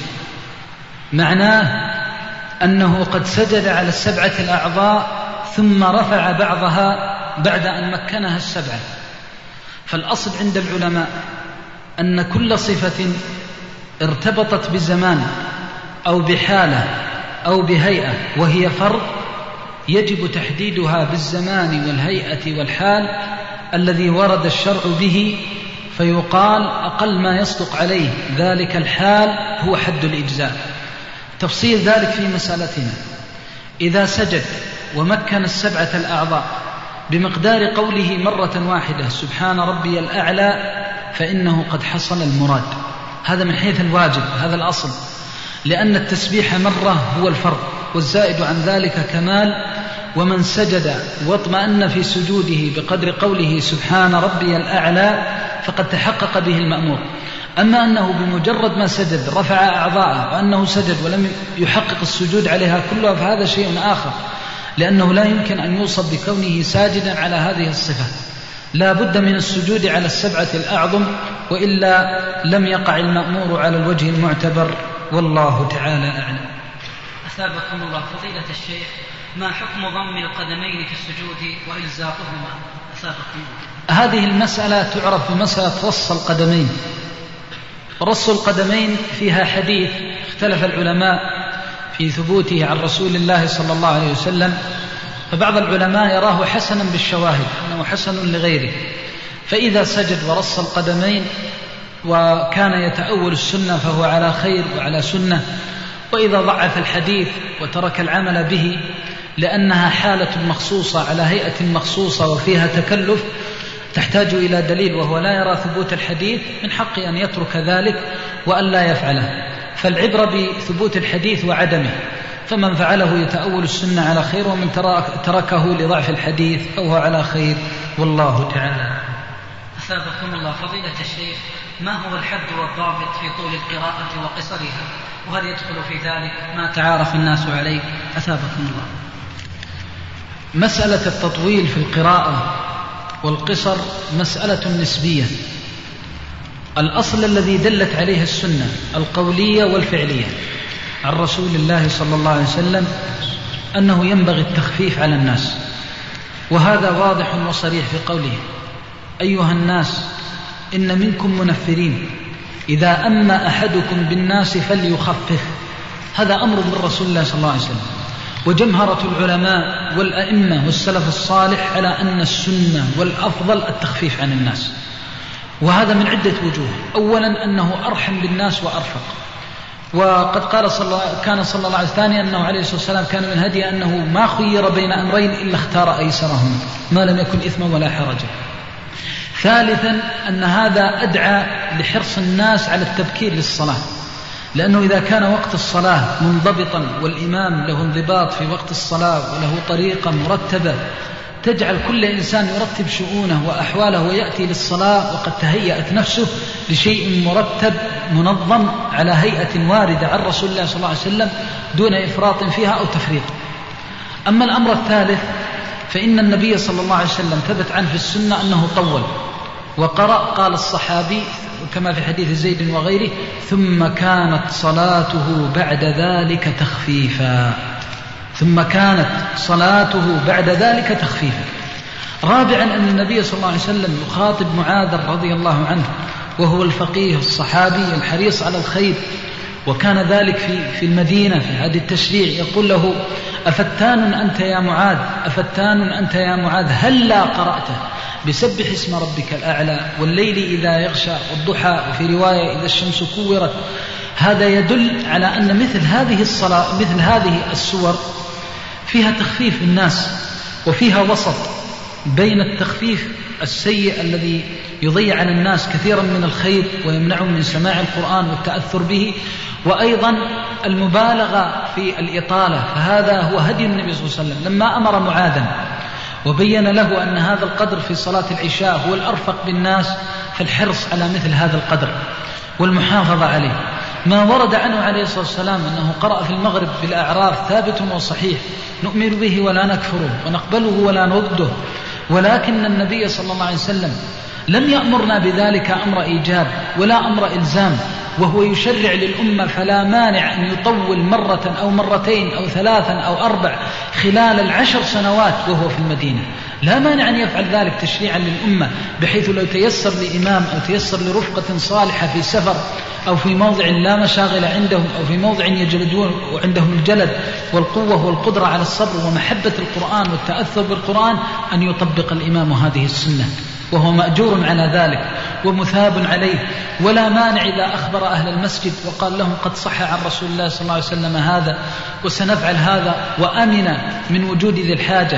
معناه أنه قد سجد على السبعة الأعضاء ثم رفع بعضها بعد أن مكنها السبعة. فالأصل عند العلماء أن كل صفة ارتبطت بزمان أو بحالة أو بهيئة وهي فرض يجب تحديدها بالزمان والهيئة والحال الذي ورد الشرع به، فيقال أقل ما يصدق عليه ذلك الحال هو حد الإجزاء. تفصيل ذلك في مسألتنا: إذا سجد ومكن السبعة الأعضاء بمقدار قوله مرة واحدة سبحان ربي الأعلى فإنه قد حصل المراد. هذا من حيث الواجب، هذا الأصل، لأن التسبيح مرة هو الفرض، والزائد عن ذلك كمال. ومن سجد واطمأن في سجوده بقدر قوله سبحان ربي الأعلى فقد تحقق به المأمور. أما أنه بمجرد ما سجد رفع أعضاءه وأنه سجد ولم يحقق السجود عليها كلها فهذا شيء آخر، لأنه لا يمكن أن يوصف بكونه ساجدا على هذه الصفة. لا بد من السجود على السبعة الأعظم، وإلا لم يقع المأمور على الوجه المعتبر، والله تعالى أعلم. أثابكم الله فضيلة الشيخ، ما حكم ضم القدمين في السجود وإلزاقهما؟ أثابكم الله. هذه المسألة تعرف بمسألة رص القدمين. رص القدمين فيها حديث اختلف العلماء في ثبوته عن رسول الله صلى الله عليه وسلم، فبعض العلماء يراه حسنا بالشواهد، أنه حسن لغيره. فإذا سجد ورص القدمين وكان يتأول السنة فهو على خير وعلى سنة، وإذا ضعف الحديث وترك العمل به لأنها حالة مخصوصة على هيئة مخصوصة وفيها تكلف تحتاج إلى دليل وهو لا يرى ثبوت الحديث، من حقه أن يترك ذلك وأن لا يفعله. فالعبرة بثبوت الحديث وعدمه، فمن فعله يتأول السنة على خير، ومن تركه لضعف الحديث فهو على خير، والله تعالى. أثابكم الله فضيلة الشيخ، ما هو الحد والضابط في طول القراءة وقصرها؟ وهل يدخل في ذلك ما تعارف الناس عليه؟ أثابكم الله. مسألة التطويل في القراءة والقصر مسألة نسبية. الأصل الذي دلت عليه السنة القولية والفعلية عن رسول الله صلى الله عليه وسلم أنه ينبغي التخفيف على الناس، وهذا واضح وصريح في قوله أيها الناس إن منكم منفرين إذا أما أحدكم بالناس فليخفف. هذا أمر من رسول الله صلى الله عليه وسلم. وجمهرة العلماء والأئمة والسلف الصالح على أن السنة والأفضل التخفيف عن الناس، وهذا من عدة وجوه. أولا أنه أرحم بالناس وأرفق، وقد قال صلى الله كان صلى الله عليه وسلم ثانيا أنه عليه الصلاة والسلام كان من هدي أنه ما خير بين أمرين إلا اختار أيسرهما ما لم يكن إثما ولا حرجا. ثالثا أن هذا أدعى لحرص الناس على التبكير للصلاة، لأنه إذا كان وقت الصلاة منضبطا والإمام له انضباط في وقت الصلاة وله طريقة مرتبة تجعل كل إنسان يرتب شؤونه وأحواله ويأتي للصلاة وقد تهيأت نفسه لشيء مرتب منظم على هيئة واردة عن رسول الله صلى الله عليه وسلم دون إفراط فيها أو تفريط. أما الأمر الثالث فإن النبي صلى الله عليه وسلم ثبت عنه في السنة أنه طول وقرأ، قال الصحابي كما في حديث زيد وغيره: ثم كانت صلاته بعد ذلك تخفيفا ثم كانت صلاته بعد ذلك تخفيفا. رابعا أن النبي صلى الله عليه وسلم يخاطب معاذ رضي الله عنه وهو الفقيه الصحابي الحريص على الخير، وكان ذلك في في المدينة في هذا التشريع، يقول له: أفتان أنت يا معاذ أفتان أنت يا معاذ هل لا قرأته بسبح اسم ربك الأعلى والليل إذا يغشى والضحى، وفي رواية إذا الشمس كورت. هذا يدل على أن مثل هذه الصلاة مثل هذه السور فيها تخفيف الناس وفيها وسط بين التخفيف السيء الذي يضيع على الناس كثيرا من الخير ويمنعهم من سماع القرآن والتأثر به، وأيضا المبالغة في الإطالة. فهذا هو هدي النبي صلى الله عليه وسلم لما أمر معاذا وبين له أن هذا القدر في صلاة العشاء هو الأرفق بالناس، فالحرص على مثل هذا القدر والمحافظة عليه. ما ورد عنه عليه الصلاة والسلام أنه قرأ في المغرب بالأعراف ثابت وصحيح، نؤمن به ولا نكفره ونقبله ولا نرده، ولكن النبي صلى الله عليه وسلم لم يأمرنا بذلك أمر إيجاب ولا أمر إلزام، وهو يشرع للأمة، فلا مانع أن يطول مرة أو مرتين أو ثلاثا أو أربع خلال العشر سنوات وهو في المدينة، لا مانع أن يفعل ذلك تشريعا للأمة، بحيث لو تيسر لإمام أو تيسر لرفقة صالحة في سفر أو في موضع لا مشاغل عندهم أو في موضع يجلدون وعندهم الجلد والقوة والقدرة على الصبر ومحبة القرآن والتأثر بالقرآن، أن يطبق الإمام هذه السنة، وهو مأجور على ذلك ومثاب عليه. ولا مانع إذا أخبر أهل المسجد وقال لهم: قد صح عن رسول الله صلى الله عليه وسلم هذا وسنفعل هذا، وأمن من وجود ذي الحاجة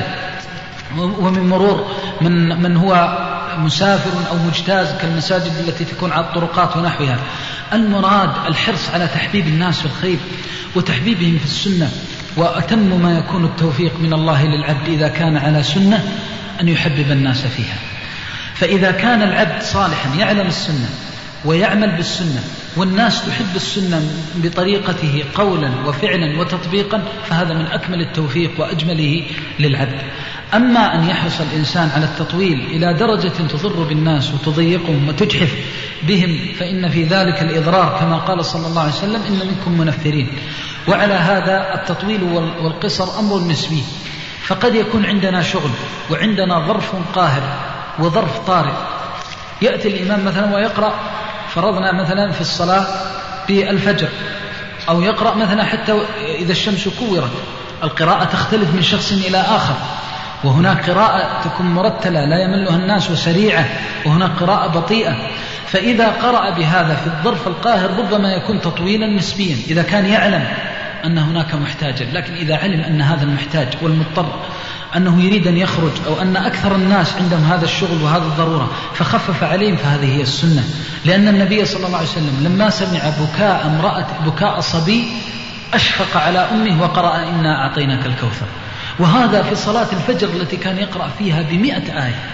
ومن مرور من, من هو مسافر أو مجتاز كالمساجد التي تكون على الطرقات ونحوها. المراد الحرص على تحبيب الناس في الخير وتحبيبهم في السنة، وأتم ما يكون التوفيق من الله للعبد إذا كان على سنة أن يحبب الناس فيها. فإذا كان العبد صالحا يعلم السنة ويعمل بالسنة والناس تحب السنة بطريقته قولا وفعلا وتطبيقا، فهذا من أكمل التوفيق وأجمله للعبد. أما أن يحرص الإنسان على التطويل إلى درجة تضر بالناس وتضيقهم وتجحف بهم، فإن في ذلك الإضرار، كما قال صلى الله عليه وسلم: إن منكم منفرين. وعلى هذا التطويل والقصر أمر نسبي، فقد يكون عندنا شغل وعندنا ظرف قاهر وظرف طارئ، يأتي الإمام مثلا ويقرأ، فرضنا مثلا في الصلاة بالفجر، أو يقرأ مثلا حتى إذا الشمس كورت، القراءة تختلف من شخص إلى آخر، وهناك قراءة تكون مرتلة لا يملها الناس وسريعة، وهناك قراءة بطيئة. فإذا قرأ بهذا في الظرف القاهر ربما يكون تطويلا نسبيا إذا كان يعلم أن هناك محتاجا، لكن إذا علم أن هذا المحتاج والمضطر أنه يريد أن يخرج، أو أن أكثر الناس عندهم هذا الشغل وهذه الضرورة فخفف عليهم، فهذه هي السنة. لأن النبي صلى الله عليه وسلم لما سمع بكاء امرأة بكاء صبي أشفق على أمه وقرأ: إنا أعطيناك الكوثر. وهذا في صلاة الفجر التي كان يقرأ فيها بمئة آية.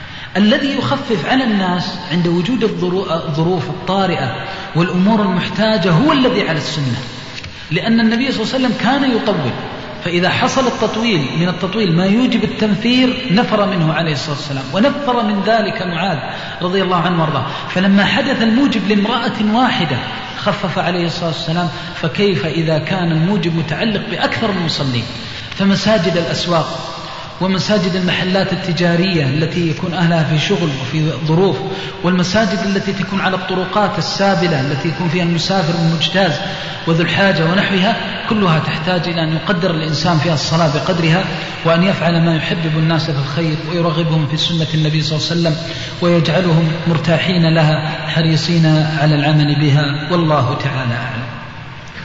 الذي يخفف على الناس عند وجود الظروف الطارئة والأمور المحتاجة هو الذي على السنة، لأن النبي صلى الله عليه وسلم كان يطول، فإذا حصل التطويل من التطويل ما يوجب التنفير نفر منه عليه الصلاة والسلام، ونفر من ذلك معاذ رضي الله عنه وارضاه. فلما حدث الموجب لامرأة واحدة خفف عليه الصلاة والسلام، فكيف إذا كان الموجب متعلق بأكثر المصلين؟ فمساجد الأسواق ومساجد المحلات التجارية التي يكون أهلها في شغل وفي ظروف، والمساجد التي تكون على الطرقات السابلة التي يكون فيها المسافر والمجتاز وذو الحاجة ونحوها، كلها تحتاج إلى أن يقدر الإنسان فيها الصلاة بقدرها، وأن يفعل ما يحبب الناس في الخير ويرغبهم في سنة النبي صلى الله عليه وسلم، ويجعلهم مرتاحين لها حريصين على العمل بها، والله تعالى أعلم.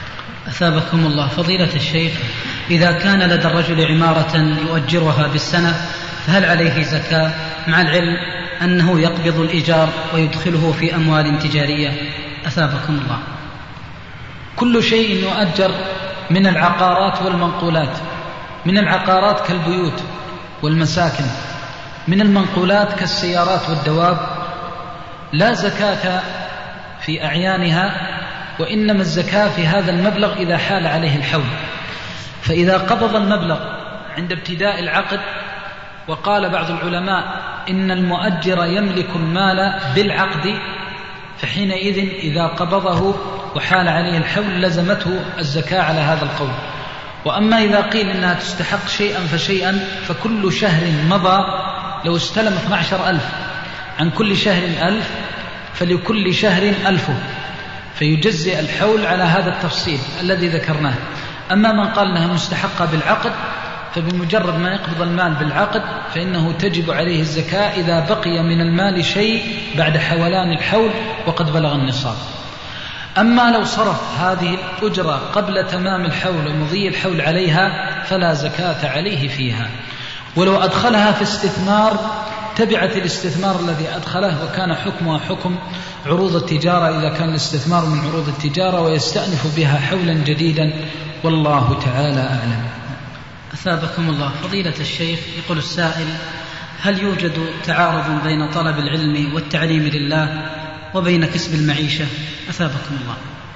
أثابكم الله. فضيلة الشيخ، إذا كان لدى الرجل عمارة يؤجرها بالسنة فهل عليه زكاة، مع العلم أنه يقبض الإيجار ويدخله في أموال تجارية؟ أثابكم الله. كل شيء يؤجر من العقارات والمنقولات، من العقارات كالبيوت والمساكن، من المنقولات كالسيارات والدواب، لا زكاة في أعيانها، وإنما الزكاة في هذا المبلغ إذا حال عليه الحول. فإذا قبض المبلغ عند ابتداء العقد، وقال بعض العلماء إن المؤجر يملك المال بالعقد، فحينئذ إذا قبضه وحال عليه الحول لزمته الزكاة على هذا القول. وأما إذا قيل إنها تستحق شيئا فشيئا، فكل شهر مضى لو استلم اثني عشر ألف، عن كل شهر ألف فلكل شهر ألفه، فيجزئ الحول على هذا التفصيل الذي ذكرناه. أما من قال أنها مستحقة بالعقد، فبمجرد ما يقبض المال بالعقد فإنه تجب عليه الزكاة إذا بقي من المال شيء بعد حولان الحول وقد بلغ النصاب. أما لو صرف هذه الأجرة قبل تمام الحول ومضي الحول عليها فلا زكاة عليه فيها. ولو أدخلها في استثمار تبعت الاستثمار الذي أدخله، وكان حكمها حكم عروض التجارة إذا كان الاستثمار من عروض التجارة، ويستأنف بها حولا جديدا، والله تعالى أعلم. أثابكم الله. فضيلة الشيخ، يقول السائل: هل يوجد تعارض بين طلب العلم والتعليم لله وبين كسب المعيشة؟ أثابكم الله.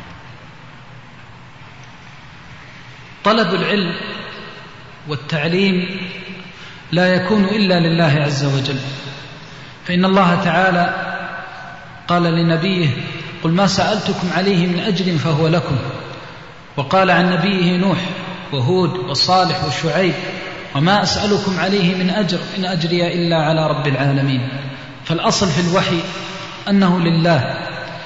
طلب العلم والتعليم لا يكون إلا لله عز وجل، فإن الله تعالى قال لنبيه: قل ما سألتكم عليه من أجر فهو لكم. وقال عن نبيه نوح وهود وصالح وشعيب: وما أسألكم عليه من أجر إن أجري إلا على رب العالمين. فالأصل في الوحي أنه لله،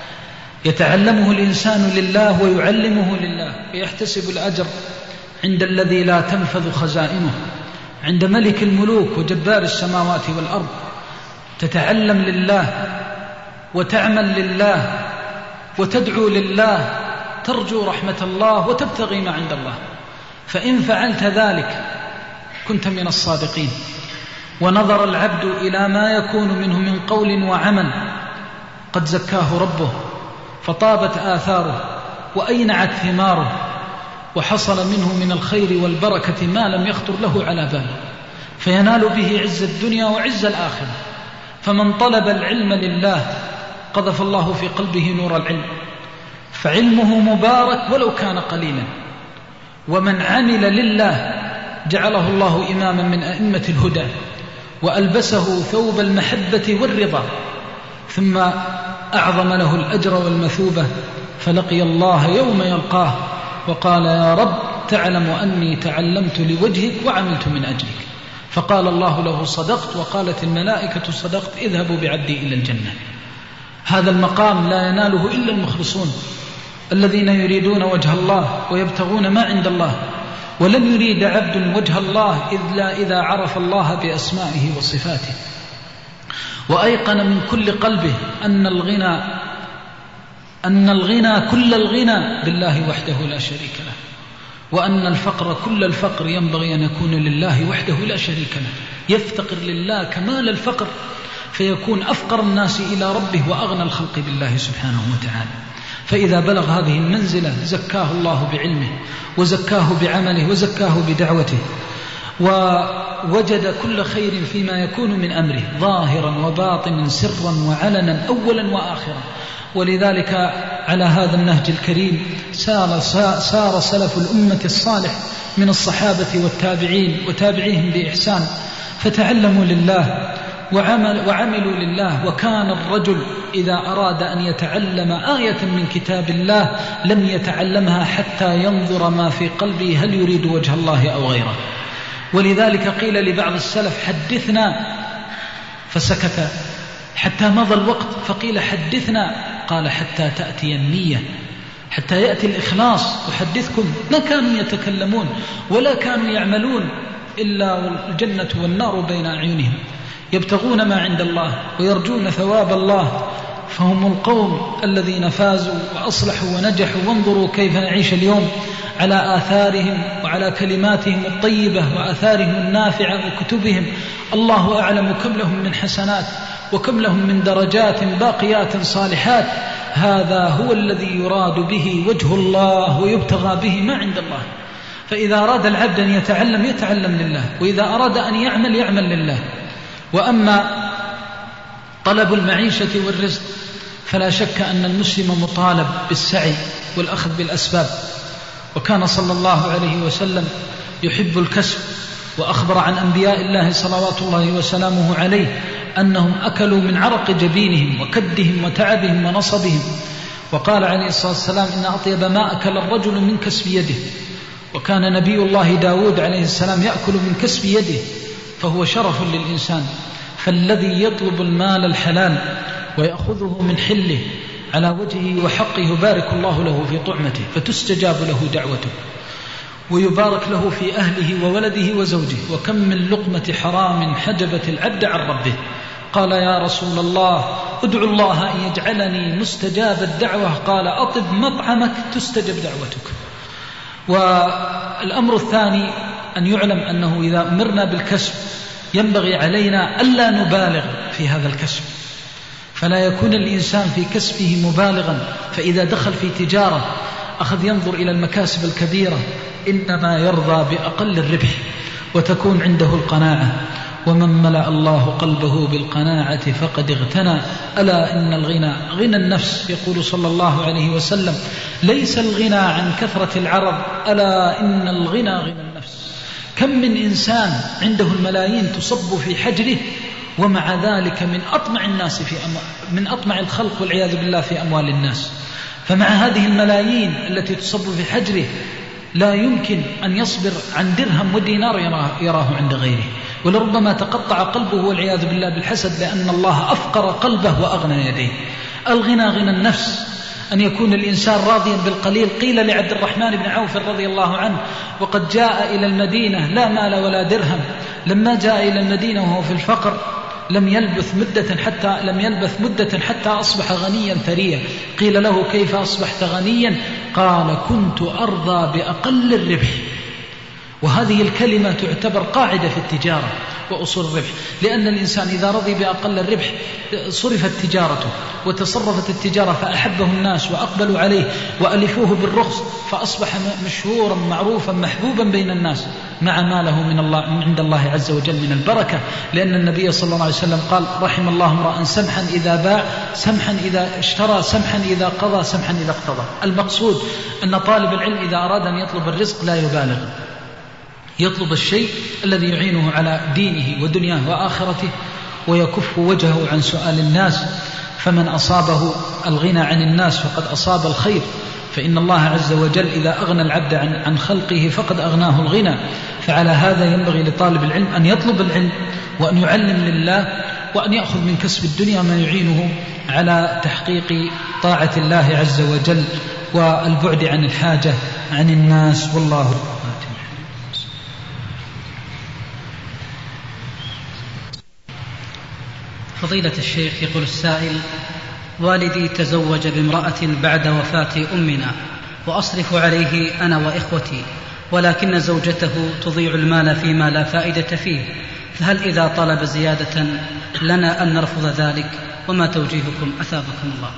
يتعلمه الإنسان لله ويعلمه لله، ويحتسب الأجر عند الذي لا تنفذ خزائنه، عند ملك الملوك وجبار السماوات والأرض. تتعلم لله وتعمل لله وتدعو لله، ترجو رحمة الله وتبتغي ما عند الله. فإن فعلت ذلك كنت من الصادقين. ونظر العبد إلى ما يكون منه من قول وعمل قد زكاه ربه، فطابت آثاره وأينعت ثماره، وحصل منه من الخير والبركة ما لم يخطر له على باله، فينال به عز الدنيا وعز الآخرة. فمن طلب العلم لله قذف الله في قلبه نور العلم، فعلمه مبارك ولو كان قليلا. ومن عمل لله جعله الله إماما من أئمة الهدى، وألبسه ثوب المحبة والرضا، ثم أعظم له الأجر والمثوبة، فلقي الله يوم يلقاه وقال: يا رب تعلم أني تعلمت لوجهك وعملت من أجلك. فقال الله له: صدقت. وقالت الملائكة: صدقت، اذهبوا بعبدي إلى الجنة. هذا المقام لا يناله إلا المخلصون الذين يريدون وجه الله ويبتغون ما عند الله. ولن يريد عبد وجه الله إلا إذا عرف الله بأسمائه وصفاته، وأيقن من كل قلبه أن الغنى أن الغنى كل الغنى بالله وحده لا شريك له، وأن الفقر كل الفقر ينبغي أن يكون لله وحده لا شريك له. يفتقر لله كمال الفقر، فيكون أفقر الناس إلى ربه وأغنى الخلق بالله سبحانه وتعالى. فإذا بلغ هذه المنزلة زكاه الله بعلمه، وزكاه بعمله، وزكاه بدعوته، ووجد كل خير فيما يكون من أمره، ظاهرا وباطنا، سرا وعلنا، أولا وآخرا. ولذلك على هذا النهج الكريم سار, سار سلف الأمة الصالح من الصحابة والتابعين وتابعيهم بإحسان، فتعلموا لله وعمل وعملوا لله. وكان الرجل إذا أراد أن يتعلم آية من كتاب الله لم يتعلمها حتى ينظر ما في قلبه هل يريد وجه الله أو غيره. ولذلك قيل لبعض السلف: حدثنا، فسكت حتى مضى الوقت، فقيل: حدثنا، قال: حتى تأتي النية، حتى يأتي الإخلاص. أحدثكم، ما كانوا يتكلمون ولا كانوا يعملون إلا الجنة والنار بين أعينهم، يبتغون ما عند الله ويرجون ثواب الله فهم القوم الذين فازوا وأصلحوا ونجحوا. وانظروا كيف نعيش اليوم على آثارهم وعلى كلماتهم الطيبة وآثارهم النافعة وكتبهم. الله أعلم كم لهم من حسنات وكم لهم من درجات باقيات صالحات. هذا هو الذي يراد به وجه الله ويبتغى به ما عند الله. فإذا أراد العبد أن يتعلم يتعلم لله، وإذا أراد أن يعمل يعمل لله. وأما طلب المعيشة والرزق فلا شك أن المسلم مطالب بالسعي والأخذ بالأسباب. وكان صلى الله عليه وسلم يحب الكسب، وأخبر عن أنبياء الله صلوات الله وسلامه عليه أنهم أكلوا من عرق جبينهم وكدهم وتعبهم ونصبهم. وقال عليه الصلاة والسلام إن أطيب ما أكل الرجل من كسب يده. وكان نبي الله داود عليه السلام يأكل من كسب يده، فهو شرف للإنسان. فالذي يطلب المال الحلال ويأخذه من حله على وجهه وحقه يبارك الله له في طعمته فتستجاب له دعوته، ويبارك له في أهله وولده وزوجه. وكم من لقمة حرام حجبت العبد عن ربه. قال يا رسول الله ادعو الله أن يجعلني مستجاب الدعوة. قال أطب مطعمك تستجب دعوتك. والأمر الثاني أن يعلم أنه إذا أمرنا بالكسب ينبغي علينا ألا نبالغ في هذا الكسب، فلا يكون الإنسان في كسبه مبالغا. فإذا دخل في تجارة أخذ ينظر إلى المكاسب الكبيرة، إنما يرضى بأقل الربح وتكون عنده القناعة. ومن ملأ الله قلبه بالقناعة فقد اغتنى. ألا إن الغنى غنى النفس. يقول صلى الله عليه وسلم ليس الغنى عن كثرة العرض، ألا إن الغنى غنى النفس. كم من إنسان عنده الملايين تصب في حجره، ومع ذلك من أطمع الناس في أموال من أطمع الخلق والعياذ بالله في أموال الناس. فمع هذه الملايين التي تصب في حجره لا يمكن أن يصبر عن درهم ودينار يراه عند غيره، ولربما تقطع قلبه والعياذ بالله بالحسد، لأن الله أفقر قلبه وأغنى يديه. الغنى غنى النفس، أن يكون الإنسان راضيا بالقليل. قيل لعبد الرحمن بن عوف رضي الله عنه وقد جاء إلى المدينة لا مال ولا درهم، لما جاء إلى المدينة وهو في الفقر لم يلبث مدة حتى لم يلبث مدة حتى أصبح غنيا ثريا. قيل له كيف أصبحت غنيا؟ قال كنت أرضى بأقل الربح. وهذه الكلمة تعتبر قاعدة في التجارة وأصول الربح، لأن الإنسان إذا رضي بأقل الربح صرفت تجارته وتصرفت التجارة فأحبه الناس وأقبلوا عليه وألفوه بالرخص، فأصبح مشهورا معروفا محبوبا بين الناس، مع ما له من الله من عند الله عز وجل من البركة. لأن النبي صلى الله عليه وسلم قال رحم الله امرأ سمحا إذا باع، سمحا إذا اشترى، سمحا إذا قضى، سمحا إذا اقتضى. المقصود أن طالب العلم إذا أراد أن يطلب الرزق لا يبالغ، يطلب الشيء الذي يعينه على دينه ودنياه وآخرته، ويكف وجهه عن سؤال الناس. فمن أصابه الغنى عن الناس فقد أصاب الخير، فإن الله عز وجل إذا أغنى العبد عن, عن خلقه فقد أغناه الغنى. فعلى هذا ينبغي لطالب العلم أن يطلب العلم وأن يعلم لله، وأن يأخذ من كسب الدنيا ما يعينه على تحقيق طاعة الله عز وجل والبعد عن الحاجة عن الناس. والله فضيلة الشيخ، يقول السائل: والدي تزوج بامرأة بعد وفاة أمنا وأصرف عليه أنا وإخوتي، ولكن زوجته تضيع المال فيما لا فائدة فيه، فهل إذا طلب زيادة لنا أن نرفض ذلك؟ وما توجيهكم أثابكم الله؟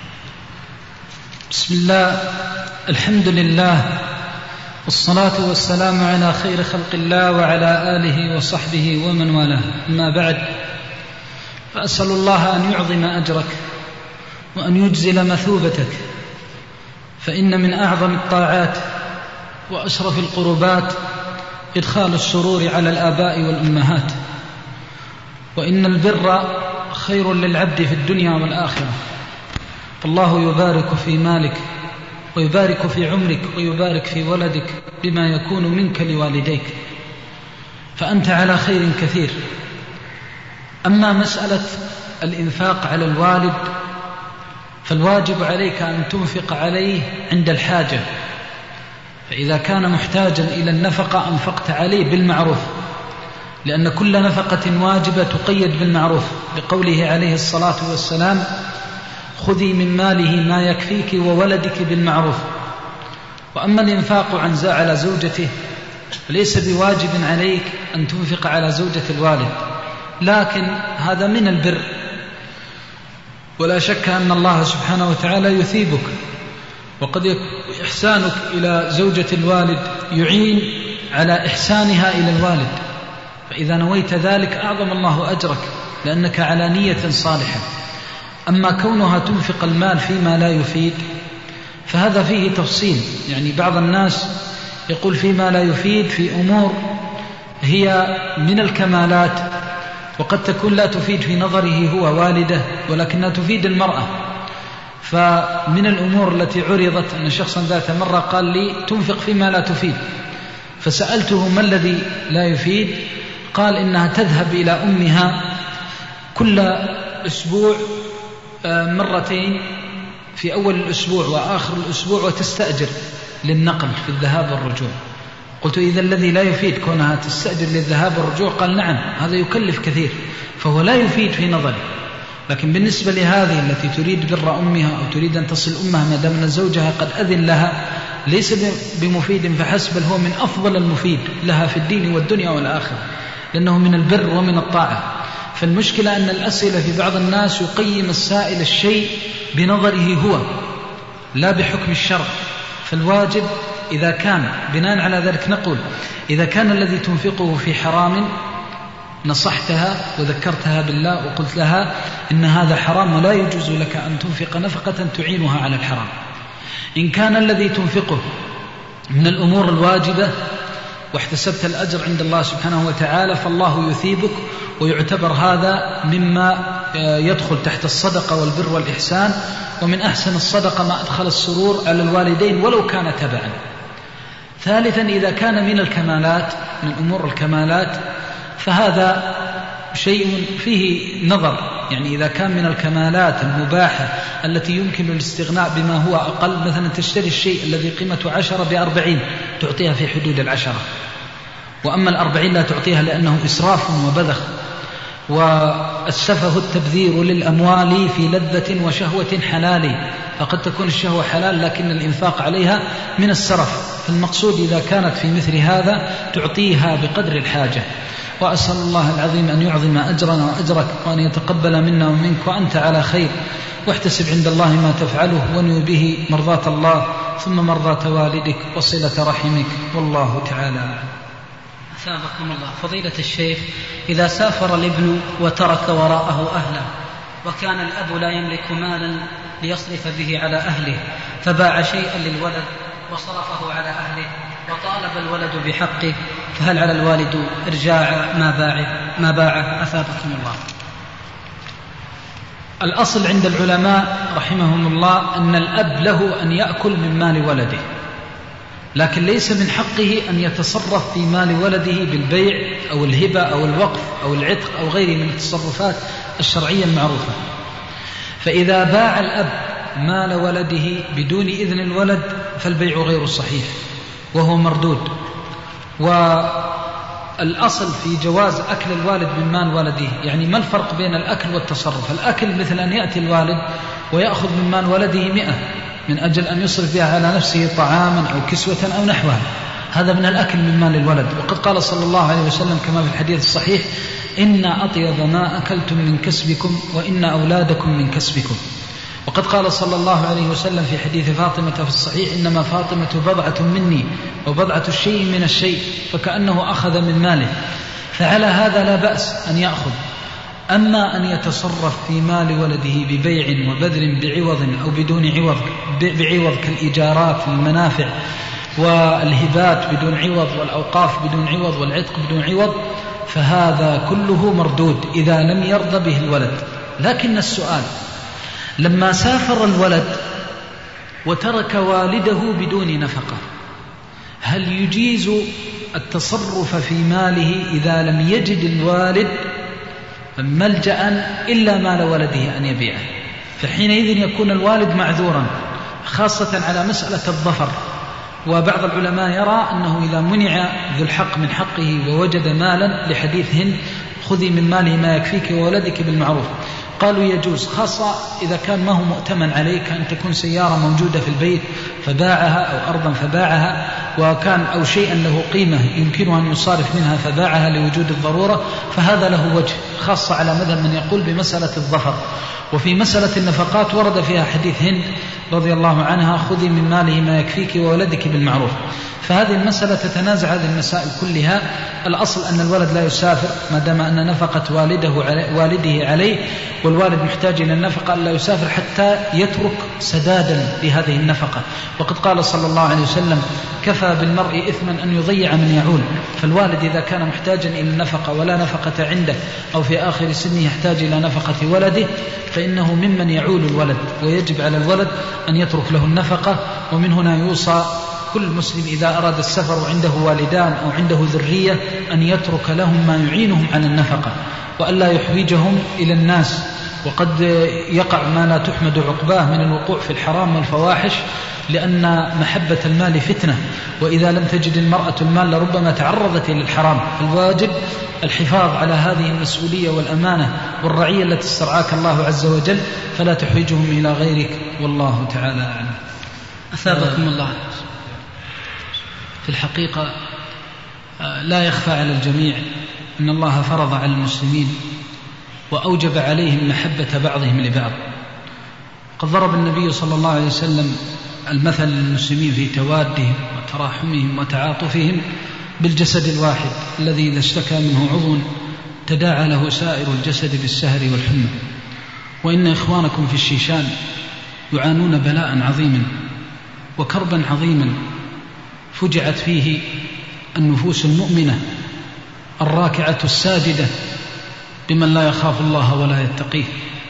بسم الله، الحمد لله، والصلاة والسلام على خير خلق الله وعلى آله وصحبه ومن والاه. أما بعد، فأسأل الله أن يعظم أجرك وأن يجزل مثوبتك، فإن من أعظم الطاعات وأشرف القربات إدخال السرور على الآباء والأمهات، وإن البر خير للعبد في الدنيا والآخرة. فالله يبارك في مالك ويبارك في عمرك ويبارك في ولدك بما يكون منك لوالديك، فأنت على خير كثير. أما مسألة الإنفاق على الوالد فالواجب عليك أن تنفق عليه عند الحاجة، فإذا كان محتاجا إلى النفقة أنفقت عليه بالمعروف، لأن كل نفقة واجبة تقيد بالمعروف، لقوله عليه الصلاة والسلام: خذي من ماله ما يكفيك وولدك بالمعروف. وأما الإنفاق عن على زوجته فليس بواجب عليك أن تنفق على زوجة الوالد، لكن هذا من البر، ولا شك أن الله سبحانه وتعالى يثيبك، وقد إحسانك إلى زوجة الوالد يعين على إحسانها إلى الوالد، فإذا نويت ذلك أعظم الله أجرك لأنك على نية صالحة. أما كونها تنفق المال فيما لا يفيد فهذا فيه تفصيل، يعني بعض الناس يقول فيما لا يفيد في أمور هي من الكمالات وقد تكون لا تفيد في نظره هو والده ولكنها تفيد المرأة. فمن الأمور التي عرضت أن شخصا ذات مرة قال لي تنفق فيما لا تفيد، فسألته ما الذي لا يفيد؟ قال إنها تذهب إلى أمها كل أسبوع مرتين في أول الأسبوع وآخر الأسبوع وتستأجر للنقل في الذهاب والرجوع. قلت إذا الذي لا يفيد كونها تستأجر للذهاب والرجوع؟ قال نعم، هذا يكلف كثير فهو لا يفيد في نظري. لكن بالنسبة لهذه التي تريد بر أمها أو تريد أن تصل أمها ما دام أن زوجها قد أذن لها ليس بمفيد فحسب، بل هو من أفضل المفيد لها في الدين والدنيا والآخرة، لأنه من البر ومن الطاعة. فالمشكلة أن الأسئلة في بعض الناس يقيم السائل الشيء بنظره هو لا بحكم الشرع. فالواجب إذا كان بناء على ذلك نقول إذا كان الذي تنفقه في حرام نصحتها وذكرتها بالله وقلت لها إن هذا حرام ولا يجوز لك أن تنفق نفقة تعينها على الحرام. إن كان الذي تنفقه من الأمور الواجبة واحتسبت الأجر عند الله سبحانه وتعالى فالله يثيبك، ويعتبر هذا مما يدخل تحت الصدقة والبر والإحسان، ومن أحسن الصدقة ما أدخل السرور على الوالدين ولو كان تبعا. ثالثا إذا كان من الكمالات من أمور الكمالات فهذا شيء فيه نظر، يعني إذا كان من الكمالات المباحة التي يمكن الاستغناء بما هو أقل، مثلا تشتري الشيء الذي قيمته عشرة بأربعين تعطيها في حدود العشرة، وأما الأربعين لا تعطيها لأنه إسراف وبذخ، والسفه التبذير للأموال في لذة وشهوة حلال، فقد تكون الشهوة حلال لكن الإنفاق عليها من السرف. فالمقصود إذا كانت في مثل هذا تعطيها بقدر الحاجة. وأسأل الله العظيم أن يعظم أجرنا وأجرك وأن يتقبل منا ومنك وأنت على خير، واحتسب عند الله ما تفعله وانوي به مرضاة الله ثم مرضاة والدك وصلة رحمك، والله تعالى أعلم. أثابكم الله. فضيلة الشيخ، إذا سافر الابن وترك وراءه أهله وكان الأب لا يملك مالا ليصرف به على أهله فباع شيئا للولد وصرفه على أهله وطالب الولد بحقه، فهل على الوالد إرجاع ما باعه ما باعه؟ أثابكم الله. الأصل عند العلماء رحمهم الله أن الأب له أن يأكل من مال ولده، لكن ليس من حقه أن يتصرف في مال ولده بالبيع أو الهبة أو الوقف أو العتق أو غيره من التصرفات الشرعية المعروفة. فإذا باع الأب مال ولده بدون إذن الولد فالبيع غير صحيح وهو مردود. والأصل في جواز أكل الوالد من مال ولده، يعني ما الفرق بين الأكل والتصرف؟ الأكل مثل أن يأتي الوالد ويأخذ من مال ولده مئة من أجل أن يصرف بها على نفسه طعاما أو كسوة أو نحوها، هذا من الأكل من مال الولد. وقد قال صلى الله عليه وسلم كما في الحديث الصحيح: إن أطيب ما أكلتم من كسبكم وإن أولادكم من كسبكم. وقد قال صلى الله عليه وسلم في حديث فاطمة في الصحيح: إنما فاطمة بضعة مني وبضعة الشيء من الشيء، فكأنه أخذ من ماله. فعلى هذا لا بأس أن يأخذ. أما أن يتصرف في مال ولده ببيع وبذل بعوض أو بدون عوض بعوض كالإيجارات للمنافع والهبات بدون عوض والأوقاف بدون عوض والعتق بدون عوض، فهذا كله مردود إذا لم يرضى به الولد. لكن السؤال: لما سافر الولد وترك والده بدون نفقة، هل يجيز التصرف في ماله إذا لم يجد الوالد ملجأ إلا مال ولده أن يبيعه؟ فحينئذ يكون الوالد معذورا، خاصة على مسألة الظفر. وبعض العلماء يرى أنه إذا منع ذو الحق من حقه ووجد مالا، لحديث هند: خذي من ماله ما يكفيك وولدك بالمعروف. قالوا يجوز، خاصة إذا كان ما هو مؤتمن عليه، كأن تكون سيارة موجودة في البيت فباعها أو أرضا فباعها وكان أو شيئا له قيمة يمكنه أن يصارف منها فباعها لوجود الضرورة، فهذا له وجه، خاصة على مذهب من يقول بمسألة الظفر. وفي مسألة النفقات ورد فيها حديث هند رضي الله عنها: خذي من ماله ما يكفيك وولدك بالمعروف. فهذه المسألة تتنازع هذه المسائل كلها. الأصل أن الولد لا يسافر ما دام أن نفقة والده علي والده عليه، والوالد محتاج إلى النفقة ألا يسافر حتى يترك سدادا لهذه النفقة. وقد قال صلى الله عليه وسلم: كفى بالمرء إثما أن يضيع من يعول. فالوالد إذا كان محتاجا إلى النفقة ولا نفقة عنده أو في آخر سنه يحتاج إلى نفقة ولده فإنه ممن يعول الولد، ويجب على الولد أن يترك له النفقة. ومن هنا يوصى كل مسلم إذا أراد السفر وعنده والدان أو عنده ذرية أن يترك لهم ما يعينهم على النفقة وألا يحوجهم إلى الناس. وقد يقع ما لا تحمد عقباه من الوقوع في الحرام والفواحش، لأن محبة المال فتنة، وإذا لم تجد المرأة المال لربما تعرضت إلى الحرام. فالواجب الحفاظ على هذه المسؤولية والأمانة والرعية التي استرعاك الله عز وجل، فلا تحوجهم إلى غيرك، والله تعالى أعلم. أثابكم الله. في الحقيقة لا يخفى على الجميع أن الله فرض على المسلمين وأوجب عليهم محبة بعضهم لبعض. قد ضرب النبي صلى الله عليه وسلم المثل للمسلمين في توادهم وتراحمهم وتعاطفهم بالجسد الواحد الذي إذا اشتكى منه عضو تداعى له سائر الجسد بالسهر والحمى. وإن إخوانكم في الشيشان يعانون بلاء عظيما وكربا عظيما فجعت فيه النفوس المؤمنة الراكعة الساجدة بمن لا يخاف الله ولا يتقيه،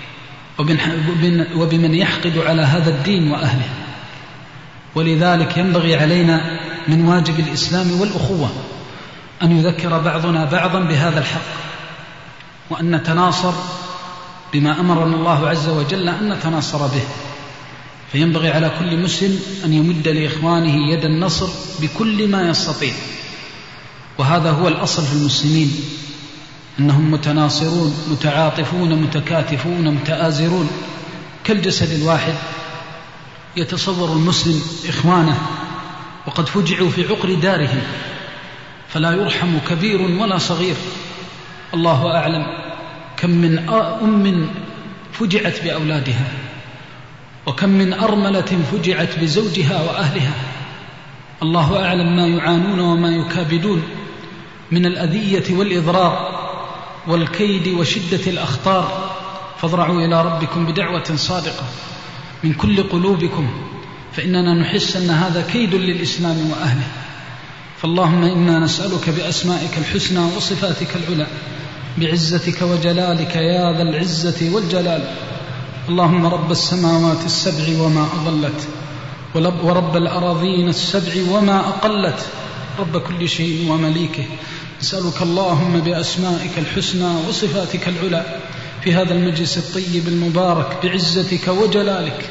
وبمن يحقد على هذا الدين وأهله. ولذلك ينبغي علينا من واجب الإسلام والأخوة أن يذكر بعضنا بعضا بهذا الحق، وأن نتناصر بما أمرنا الله عز وجل أن نتناصر به. فينبغي على كل مسلم أن يمد لإخوانه يد النصر بكل ما يستطيع، وهذا هو الأصل في المسلمين، أنهم متناصرون متعاطفون متكاتفون متآزرون كالجسد الواحد. يتصور المسلم إخوانه وقد فجعوا في عقر دارهم، فلا يرحم كبير ولا صغير. الله أعلم كم من أم فجعت بأولادها، وكم من أرملة فجعت بزوجها وأهلها. الله أعلم ما يعانون وما يكابدون من الأذية والإضرار والكيد وشدة الأخطار. فاضرعوا إلى ربكم بدعوة صادقة من كل قلوبكم، فإننا نحس أن هذا كيد للإسلام وأهله. فاللهم إنا نسألك بأسمائك الحسنى وصفاتك العلى بعزتك وجلالك يا ذا العزة والجلال، اللهم رب السماوات السبع وما أضلت، ورب الأراضين السبع وما أقلت، رب كل شيء ومليكه، نسألك اللهم بأسمائك الحسنى وصفاتك العلى في هذا المجلس الطيب المبارك بعزتك وجلالك،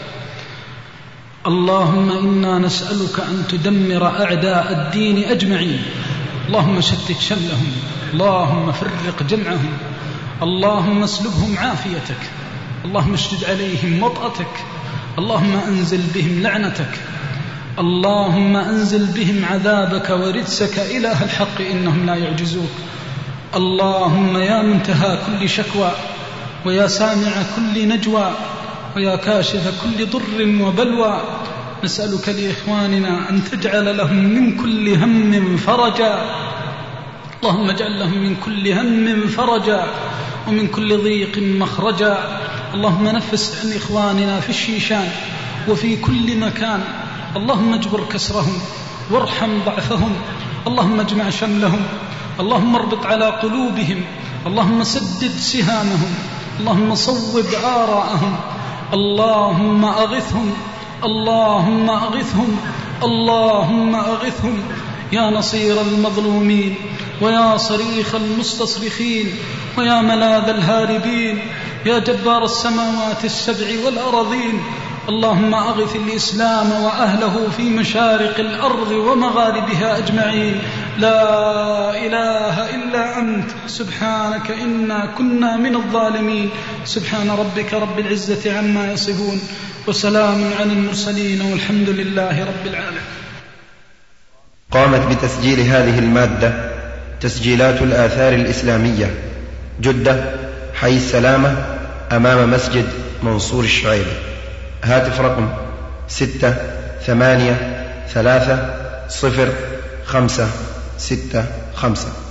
اللهم إنا نسألك أن تدمر أعداء الدين أجمعين، اللهم شتت شملهم، اللهم فرق جمعهم، اللهم اسلبهم عافيتك، اللهم اشدد عليهم وطأتك، اللهم أنزل بهم لعنتك، اللهم أنزل بهم عذابك ورجسك إله الحق إنهم لا يعجزوك. اللهم يا منتهى كل شكوى، ويا سامع كل نجوى، ويا كاشف كل ضر وبلوى، نسألك لإخواننا أن تجعل لهم من كل هم فرجا، اللهم اجعل لهم من كل هم فرجا ومن كل ضيق مخرجا. اللهم نفس عن إخواننا في الشيشان وفي كل مكان، اللهم اجبر كسرهم وارحم ضعفهم، اللهم اجمع شملهم، اللهم اربط على قلوبهم، اللهم سدد سهامهم، اللهم صوب آراءهم، اللهم أغثهم، اللهم أغثهم، اللهم أغثهم يا نصير المظلومين، ويا صريخ المستصرخين، ويا ملاذ الهاربين، يا جبار السماوات السبع والأرضين. اللهم أغث الإسلام وأهله في مشارق الأرض ومغاربها أجمعين، لا إله إلا أنت سبحانك إنا كنا من الظالمين. سبحان ربك رب العزة عما يصفون وسلام على المرسلين والحمد لله رب العالمين. قامت بتسجيل هذه المادة تسجيلات الآثار الإسلامية جدة حي السلامة أمام مسجد منصور الشعيبي. هاتف رقم ستة ثمانية ثلاثة صفر خمسة ستة خمسة.